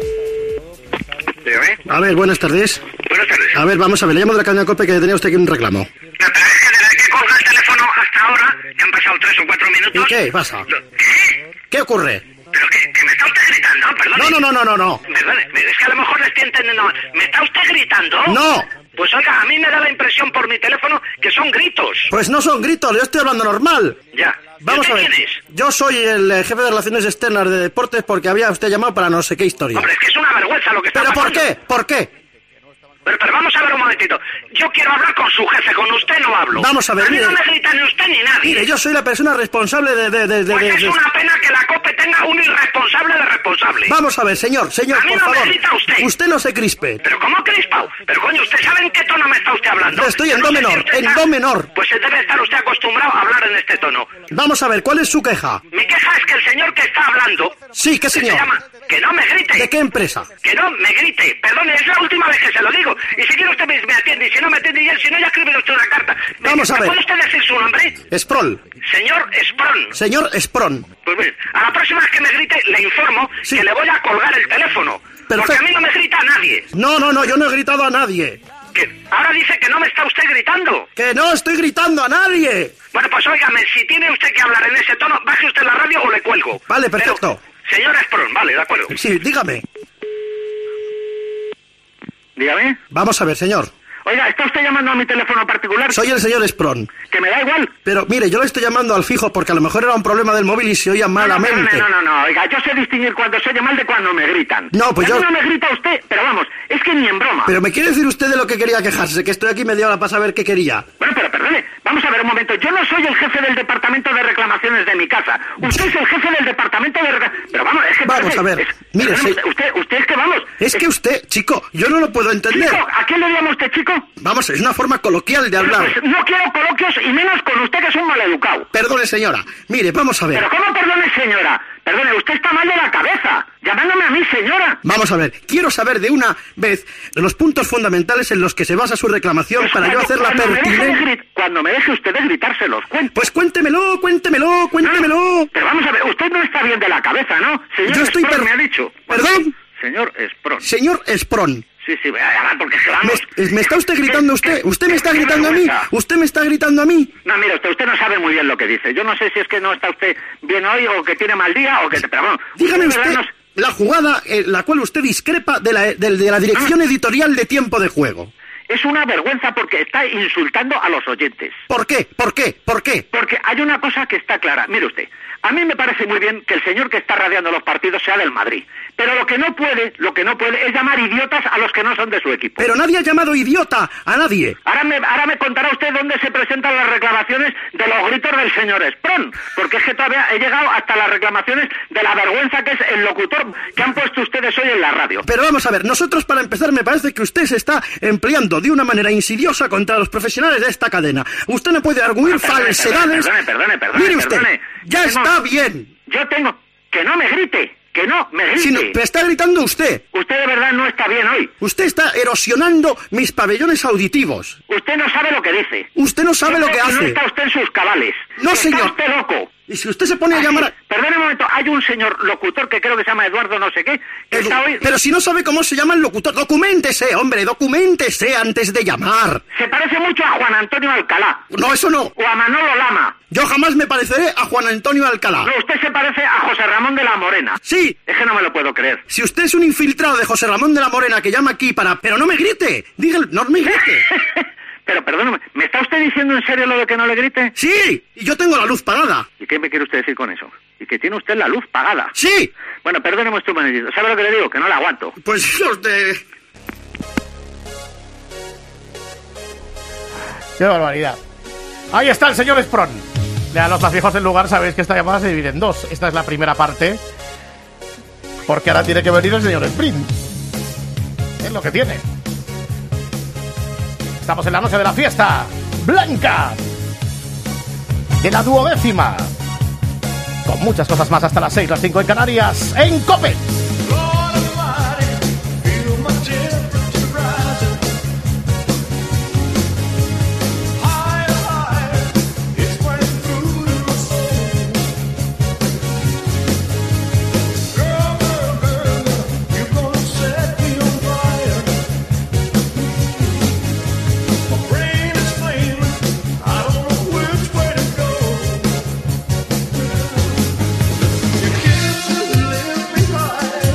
Dígame. A ver, buenas tardes. Buenas tardes. A ver, vamos a ver, le llamo de la cadena COPE que tenía usted aquí un reclamo. No, pero es que desde que colga el teléfono hasta ahora, que han pasado tres o cuatro minutos... ¿Y qué pasa? ¿Qué? ¿Qué ocurre? Pero que, que me está usted gritando, perdón. No, no, no, no, no, no. Perdone, es que a lo mejor le estoy entendiendo. ¿Me está usted gritando? No. Pues oiga, a mí me da la impresión por mi teléfono que son gritos. Pues no son gritos, yo estoy hablando normal. Ya. Vamos ¿Y a usted ver. quién es? Yo soy el eh, jefe de relaciones externas de deportes porque había usted llamado para no sé qué historia. Hombre, es que es una vergüenza lo que está ¿Pero por pasando. qué? ¿Por qué? Pero, pero vamos a ver un momentito. Yo quiero hablar con su jefe, con usted no hablo. Vamos a ver, A mí mire. no me grita ni usted ni nadie. Mire, yo soy la persona responsable de... de, de, de- Pues de- es de- una pena que la COPE tenga un irresponsable de responsable. Vamos a ver, señor, señor, A mí por no me favor. grita usted. no se crispe. ¿Pero cómo crispao? Pero coño, ¿usted sabe en qué tono me está usted hablando? Estoy en Yo do no sé si menor, usted en está- do menor. Pues se debe estar usted acostumbrado a hablar en este tono. Vamos a ver, ¿cuál es su queja? Mi queja es que el señor que está hablando... Sí, ¿qué que se señor? llama- Que no me grite. ¿De qué empresa? Que no me grite. Perdone, es la última vez que se lo digo. Y si quiere usted me, me atiende. Y si no me atiende, y él, si no, ya escribe usted una carta. ¿Me- Vamos a ¿me ver. ¿Puede usted decir su nombre? Sprol. Señor Spron. Señor Spron. Pues bien, a la próxima vez que me grite, le informo que le voy a colgar el teléfono. Porque a mí no me grita nadie. No, no, no, yo no he gritado a nadie. Que ahora dice que no me está usted gritando. Que no estoy gritando a nadie. Bueno, pues óigame, si tiene usted que hablar en ese tono, baje usted la radio o le cuelgo. Vale, perfecto. Pero, señor Spron, vale, de acuerdo. Sí, dígame. Dígame. Vamos a ver, señor. Oiga, ¿está usted llamando a mi teléfono particular? Soy el señor Spron. Que me da igual. Pero mire, yo le estoy llamando al fijo porque a lo mejor era un problema del móvil y se oía malamente. No, no, no, no, no. Oiga, yo sé distinguir cuando se oye mal de cuando me gritan. No, pues a yo... mí no me grita usted, pero vamos, es que ni en broma. Pero me quiere decir usted de lo que quería quejarse, que estoy aquí media hora para saber qué quería. Bueno, pero perdone, vamos a ver un momento. Yo no soy el jefe del departamento de reclamaciones de mi casa. Usted es el jefe del departamento de reclamaciones. Pero vamos, es que... Vamos parece, a ver, es, mire... perdone, Se... Usted, usted es que vamos... Es que usted, chico, yo no lo puedo entender. ¿Chico? ¿A quién le llama usted chico? Vamos, es una forma coloquial de hablar. Pues no quiero coloquios y menos con usted que es un maleducado. Perdone, señora. Mire, vamos a ver. ¿Pero cómo perdone, señora? Perdone, usted está mal de la cabeza, llamándome a mí, señora. Vamos a ver, quiero saber de una vez los puntos fundamentales en los que se basa su reclamación pues para cuando, yo hacer la pertinente... Cuando me deje usted de gritar, se los cuento. Pues cuéntemelo, cuéntemelo, cuéntemelo. No, pero vamos a ver, usted no está bien de la cabeza, ¿no? Señor yo estoy Espron per... me ha dicho. ¿Perdón? Señor Espron. Señor Espron. Sí, sí, porque es que vamos... ¿Me, ¿Me está usted gritando usted? ¿Usted me está gritando a mí? ¿Usted me está gritando a mí? No, mire, usted, usted no sabe muy bien lo que dice. Yo no sé si es que no está usted bien hoy o que tiene mal día o que... Pero bueno, dígame usted... usted Nos... la jugada en la cual usted discrepa de la, de, de la dirección editorial de Tiempo de Juego. Es una vergüenza porque está insultando a los oyentes. ¿Por qué? ¿Por qué? ¿Por qué? Porque hay una cosa que está clara. Mire usted, a mí me parece muy bien que el señor que está radiando los partidos sea del Madrid. Pero lo que no puede, lo que no puede es llamar idiotas a los que no son de su equipo. Pero nadie ha llamado idiota a nadie. Ahora me, ahora me contará usted dónde se presentan las reclamaciones de los gritos del señor Espron. Porque es que todavía he llegado hasta las reclamaciones de la vergüenza que es el locutor que han puesto ustedes hoy en la radio. Pero vamos a ver, nosotros para empezar me parece que usted se está empleando de una manera insidiosa contra los profesionales de esta cadena. Usted no puede arguir ah, perdone, falsedades. Perdone, perdone, perdone. Mire usted, perdone. ya Yo está tengo, bien. Yo tengo... Que no me grite. Que no, me grite. Si no, me está gritando usted. Usted de verdad no está bien hoy. Usted está erosionando mis pabellones auditivos. Usted no sabe lo que dice. Usted no sabe Yo lo que hace. No está usted en sus cabales. No, está señor. Está usted loco. Y si usted se pone a Ay, llamar... A... Perdone un momento, hay un señor locutor que creo que se llama Eduardo no sé qué, que Edu... está hoy... Pero si no sabe cómo se llama el locutor, documéntese, hombre, documéntese antes de llamar. Se parece mucho a Juan Antonio Alcalá. No, eso no. O a Manolo Lama. Yo jamás me pareceré a Juan Antonio Alcalá. No, usted se parece a José Ramón de la Morena. Sí. Es que no me lo puedo creer. Si usted es un infiltrado de José Ramón de la Morena que llama aquí para... Pero no me grite. Dígale, no me grite. Pero perdóname, ¿me está usted diciendo en serio lo de que no le grite? Sí, y yo tengo la luz pagada. ¿Y qué me quiere usted decir con eso? ¿Y que tiene usted la luz pagada? Sí. Bueno, perdóneme usted un momentito. ¿Sabe lo que le digo? Que no la aguanto. Pues usted... ¡Qué barbaridad! Ahí está el señor Espron. Ya los más viejos del lugar sabéis que esta llamada se divide en dos. Esta es la primera parte, porque ahora tiene que venir el señor Sprint. Es lo que tiene. Estamos en la noche de la fiesta blanca de la duodécima, con muchas cosas más hasta las seis, las cinco en Canarias, en COPE. Behind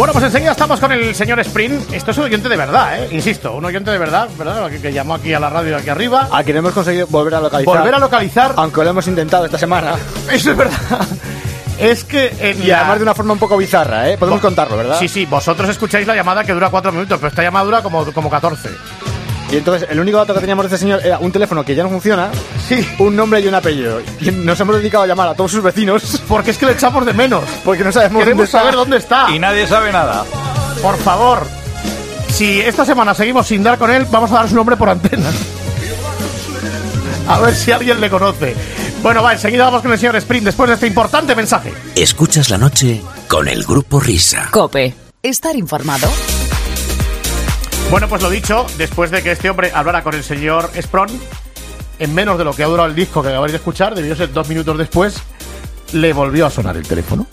Bueno, pues enseguida estamos con el señor Sprint. Esto es un oyente de verdad, ¿eh? Insisto, un oyente de verdad, ¿verdad? Que, que llamó aquí a la radio aquí arriba. A quien hemos conseguido volver a localizar. Volver a localizar. Aunque lo hemos intentado esta semana. Eso es verdad. Es que... En y la... además de una forma un poco bizarra, ¿eh? Podemos Bo- contarlo, ¿verdad? Sí, sí. Vosotros escucháis la llamada que dura cuatro minutos, pero esta llamada dura como, como catorce. Y entonces, el único dato que teníamos de este señor era un teléfono que ya no funciona, sí, un nombre y un apellido. Y nos hemos dedicado a llamar a todos sus vecinos. Porque es que le echamos de menos. Porque no sabemos Queremos dónde saber está. dónde está. Y nadie sabe nada. Por favor, si esta semana seguimos sin dar con él, vamos a dar su nombre por antena. A ver si alguien le conoce. Bueno, va, enseguida vamos con el señor Sprint después de este importante mensaje. Escuchas la noche con el Grupo Risa. COPE. Estar informado. Bueno, pues lo dicho, después de que este hombre hablara con el señor Spront, en menos de lo que ha durado el disco que acabáis de escuchar, debió ser dos minutos después, le volvió a sonar el teléfono.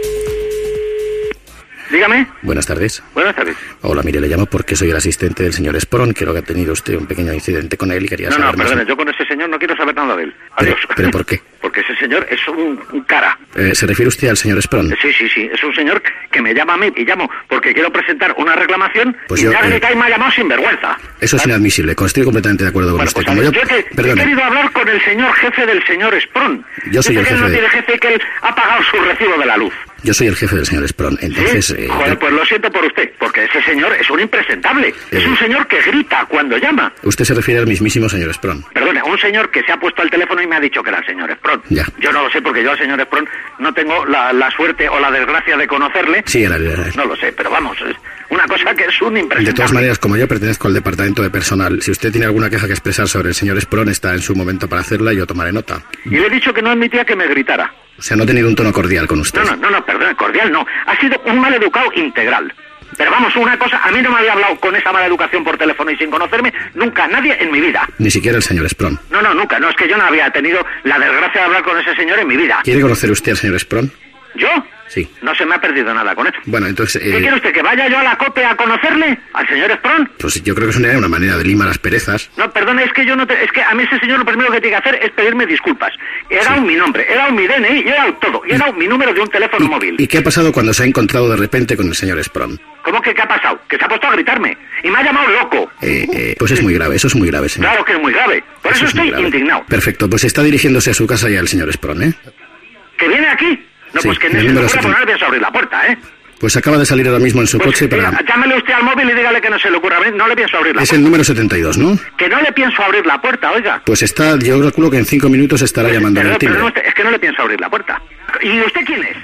Dígame. Buenas tardes. Buenas tardes. Hola, mire, le llamo porque soy el asistente del señor Spront. Creo que ha tenido usted un pequeño incidente con él y quería no, saber No, más. perdone, yo con ese señor no quiero saber nada de él. Adiós. ¿Pero, ¿pero por qué? Porque ese señor es un, un cara. Eh, ¿Se refiere usted al señor Spront? Sí, sí, sí. Es un señor que me llama a mí y llamo porque quiero presentar una reclamación pues y yo, ya eh, me cae me ha llamado sin vergüenza. Eso es inadmisible. Estoy completamente de acuerdo con bueno, usted. Pues, Como yo, yo que, he perdone. querido hablar con el señor jefe del señor Spront. Yo soy Dice el que él jefe no de... tiene jefe y que él ha pagado su recibo de la luz. Yo soy el jefe del señor Spront. Entonces... ¿Sí? Eh, Joder, yo... pues lo siento por usted, porque ese señor es un impresentable. Eh... Es un señor que grita cuando llama. Usted se refiere al mismísimo señor Spront. Perdone, un señor que se ha puesto al teléfono y me ha dicho que era el señor Spront. Ya. Yo no lo sé porque yo al señor Spront no tengo la, la suerte o la desgracia de conocerle. Sí, era él, era él. No lo sé, pero vamos, es una cosa que es un impresentable. De todas maneras, como yo pertenezco al departamento de personal, si usted tiene alguna queja que expresar sobre el señor Spront, está en su momento para hacerla y yo tomaré nota. Y le he dicho que no admitía que me gritara. O sea, no ha tenido un tono cordial con usted. No, no, no, no, perdón, cordial no. Ha sido un maleducado integral. Pero vamos, una cosa, a mí no me había hablado con esa mala educación por teléfono y sin conocerme nunca nadie en mi vida. Ni siquiera el señor Spront. No, no, nunca. No, es que yo no había tenido la desgracia de hablar con ese señor en mi vida. ¿Quiere conocer usted al señor Spront? ¿Yo? Sí. No se me ha perdido nada con eso. Bueno, entonces... ¿Qué eh... quiere usted, que vaya yo a la COPE a conocerle? ¿Al señor Spront? Pues yo creo que es una manera de limar las perezas. No, perdone, es que yo no te... Es que a mí ese señor lo primero que tiene que hacer es pedirme disculpas. He dado sí. mi nombre, he dado mi D N I, he dado todo. Y he dado mi número de un teléfono ¿Y, móvil. ¿Y qué ha pasado cuando se ha encontrado de repente con el señor Spront? ¿Cómo que qué ha pasado? Que se ha puesto a gritarme. Y me ha llamado loco. Eh, eh, pues es muy grave, eso es muy grave, señor. Claro que es muy grave. Por eso, eso estoy indignado. Perfecto, pues está dirigiéndose a su casa ya el señor Spront, ¿eh? ¿Que viene aquí? No, sí, pues que no se ocurra poner bien sobre la puerta, ¿eh? Pues acaba de salir ahora mismo en su pues, coche para... Mira, llámele usted al móvil y dígale que no se le ocurra. No le pienso abrir la es puerta. Es el número setenta y dos, ¿no? Que no le pienso abrir la puerta, oiga. Pues está, yo calculo que en cinco minutos estará pues, llamando pero, al timbre. Pero no, es que no le pienso abrir la puerta. ¿Y usted quién es?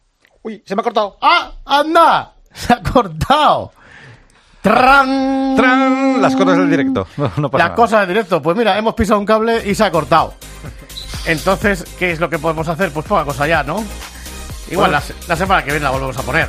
Uy, se me ha cortado. ¡Ah, anda! Se ha cortado. ¡Tran! ¡Tran! Las cosas del directo. No, no pasa Las nada. cosas del directo. Pues mira, hemos pisado un cable y se ha cortado. Entonces, ¿qué es lo que podemos hacer? Pues poca cosa ya, ¿no? Igual bueno. la, la semana que viene la volvemos a poner.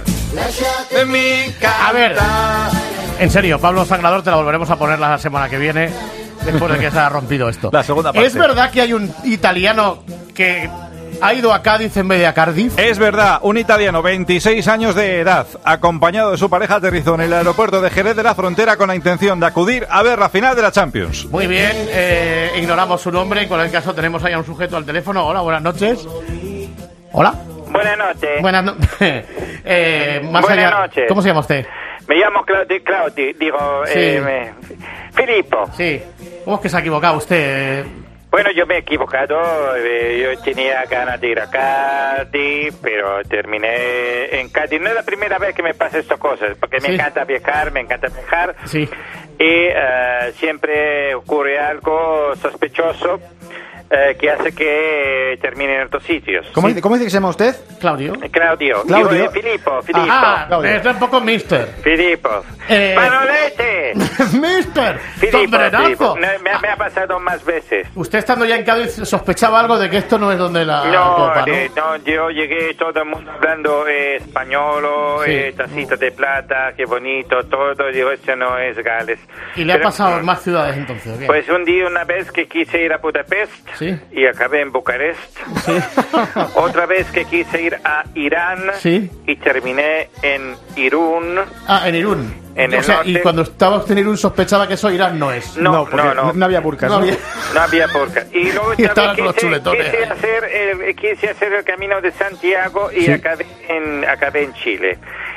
A ver, en serio, Pablo Sangrador te la volveremos a poner la semana que viene, después de que se haya rompido esto. La segunda parte. ¿Es verdad que hay un italiano que ha ido a Cádiz en vez de a Cardiff? Es verdad, un italiano, veintiséis años de edad, acompañado de su pareja, aterrizó en el aeropuerto de Jerez de la Frontera con la intención de acudir a ver la final de la Champions. Muy bien, eh, ignoramos su nombre, en cualquier caso tenemos ahí a un sujeto al teléfono. Hola, buenas noches. Hola. Buenas noches. Buenas noches. eh, más Buenas allá, noches. ¿Cómo se llama usted? Me llamo Claudio, Claudio digo, Sí. eh, me... Filippo. Sí. ¿Cómo es que se ha equivocado usted? Bueno, yo me he equivocado, eh, yo tenía ganas de ir a Cádiz, pero terminé en Cádiz. No es la primera vez que me pasa estas cosas, porque me Sí. encanta viajar, me encanta viajar. Sí. Y eh, siempre ocurre algo sospechoso eh, que hace que termine en otros sitios. ¿Cómo, sí. ¿Cómo dice que se llama usted? Claudio. Claudio. Claudio. Digo, eh, Filippo, Filippo. Ah, es un poco mister. Filippo. Eh... ¡Manolete! ¡Mister! Filippo, ¡Sombrerazo! Filippo. Me, me, me ha pasado más veces. Usted estando ya en Cádiz sospechaba algo de que esto no es donde la No, copa, ¿no? eh, no, yo llegué todo el mundo hablando eh, español, Sí. eh, tacita de plata, qué bonito, todo. Digo, esto no es Gales. ¿Y le ha Pero, pasado en más ciudades entonces? ¿o qué? Pues un día, una vez que quise ir a Budapest Sí. y acabé en Bucarest. Sí. Otra vez que quise ir a Irán Sí. y terminé en Irún. Ah, en Irún. En o el sea, norte. y cuando estaba usted en Irún sospechaba que eso Irán no es. No, porque no, no. no había burkas, No ¿no? había- No había porca. Y luego Y estaban también con los quise, chuletones. quise hacer el, quise hacer el camino de Santiago y Sí. acabé, en, acabé en Chile.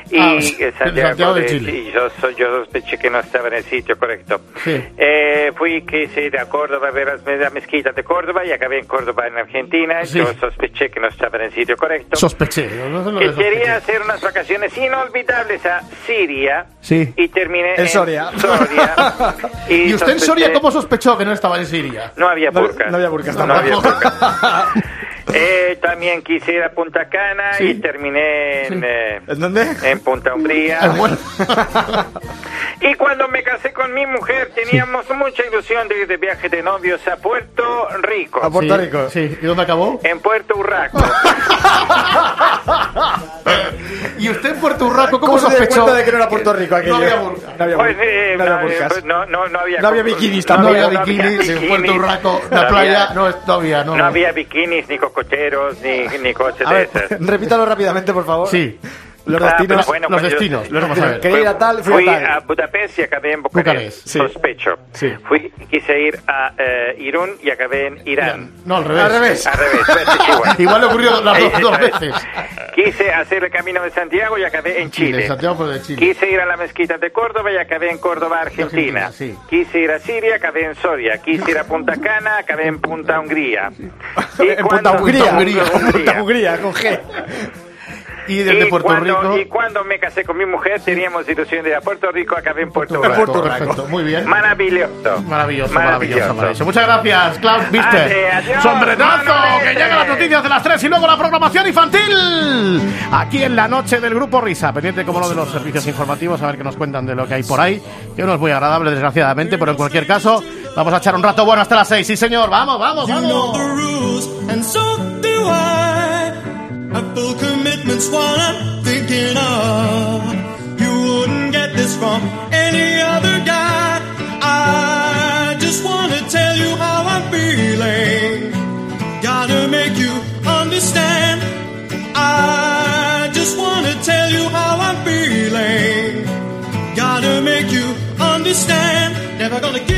Y Ah, eh, Santiago, Santiago de Chile. Sí, yo, so- yo sospeché que no estaba en el sitio correcto. Sí. Eh, fui que sí, a Córdoba a ver las me- la mezquita de Córdoba y acabé en Córdoba, en Argentina. Sí. Yo sospeché que no estaba en el sitio correcto. Sospeché. No, no, no, que no sospeché. quería hacer unas vacaciones inolvidables a Siria Sí. y terminé En Soria. Soria. ¿Y usted en sospeché- Soria cómo sospechó que no estaba en Siria? No había No, burkas. no había burkas No tampoco. había burkas. Eh, también quise ir a Punta Cana Sí. y terminé en, eh, ¿En dónde? en Punta Umbría. Ah, bueno. Y cuando me casé con mi mujer teníamos mucha ilusión de ir de viaje de novios a Puerto Rico. A Puerto Sí, Rico. Sí. ¿Y dónde acabó? En Puerto Urraco. ¿Y usted en Puerto Urraco ¿Cómo cómo se dio sospechó? cuenta de que no era Puerto Rico aquello? No había burka. No había Pues, burka. eh, No había no, burkas. pues, no, no, no había No había bikinis No tampoco. había bikinis, en Puerto Urraco, la No playa, había- no, no había, no. No había bikinis, ni cocoteros, ni, ni coches A de ver, esas. repítalo rápidamente, por favor. Sí. Los Ah, destinos. pero bueno, los pues yo- destinos, los vamos a ver. Quería ir a tal, fui, Fui a tal. a Budapest y acabé en Bucarest, Bucarest, sí. sospecho. Sí. Fui, quise ir a eh, Irún y acabé en Irán. No, al revés. Al revés. Al revés, pues, sí, igual. Igual le ocurrió las dos, Ahí, dos esa vez. veces. Quise hacer el camino de Santiago y acabé en Chile. Chile, Santiago pero de Chile. Quise ir a la mezquita de Córdoba y acabé en Córdoba, Argentina. Argentina, sí. Quise ir a Siria, acabé en Soria. Quise ir a Punta Cana, acabé en Punta Hungría. Y En Punta cuando- Hungría. Hungría. Punta Hungría, con G. Y desde Y Puerto cuando, Rico. y cuando me casé con mi mujer teníamos ilusión de ir a Puerto Rico, acabé en Puerto Puerto Rico. Rico, perfecto, muy bien. Maravilloso. Maravilloso, maravilloso, Maravilloso. maravilloso. Muchas gracias, Klaus Ade, Bister. adiós, Sombretazo, Manuel. que llegan las noticias de las tres y luego la programación infantil. Aquí en la noche del Grupo Risa, pendiente como no de los servicios informativos, a ver qué nos cuentan de lo que hay por ahí. Que no es muy agradable, desgraciadamente, pero en cualquier caso, vamos a echar un rato bueno hasta las seis. Sí, señor, vamos, vamos, You know vamos. the rules, and so do I. A full commitment's what I'm thinking of. You wouldn't get this from any other guy. I just wanna tell you how I'm feeling. Gotta make you understand. I just wanna tell you how I'm feeling. Gotta make you understand. Never gonna give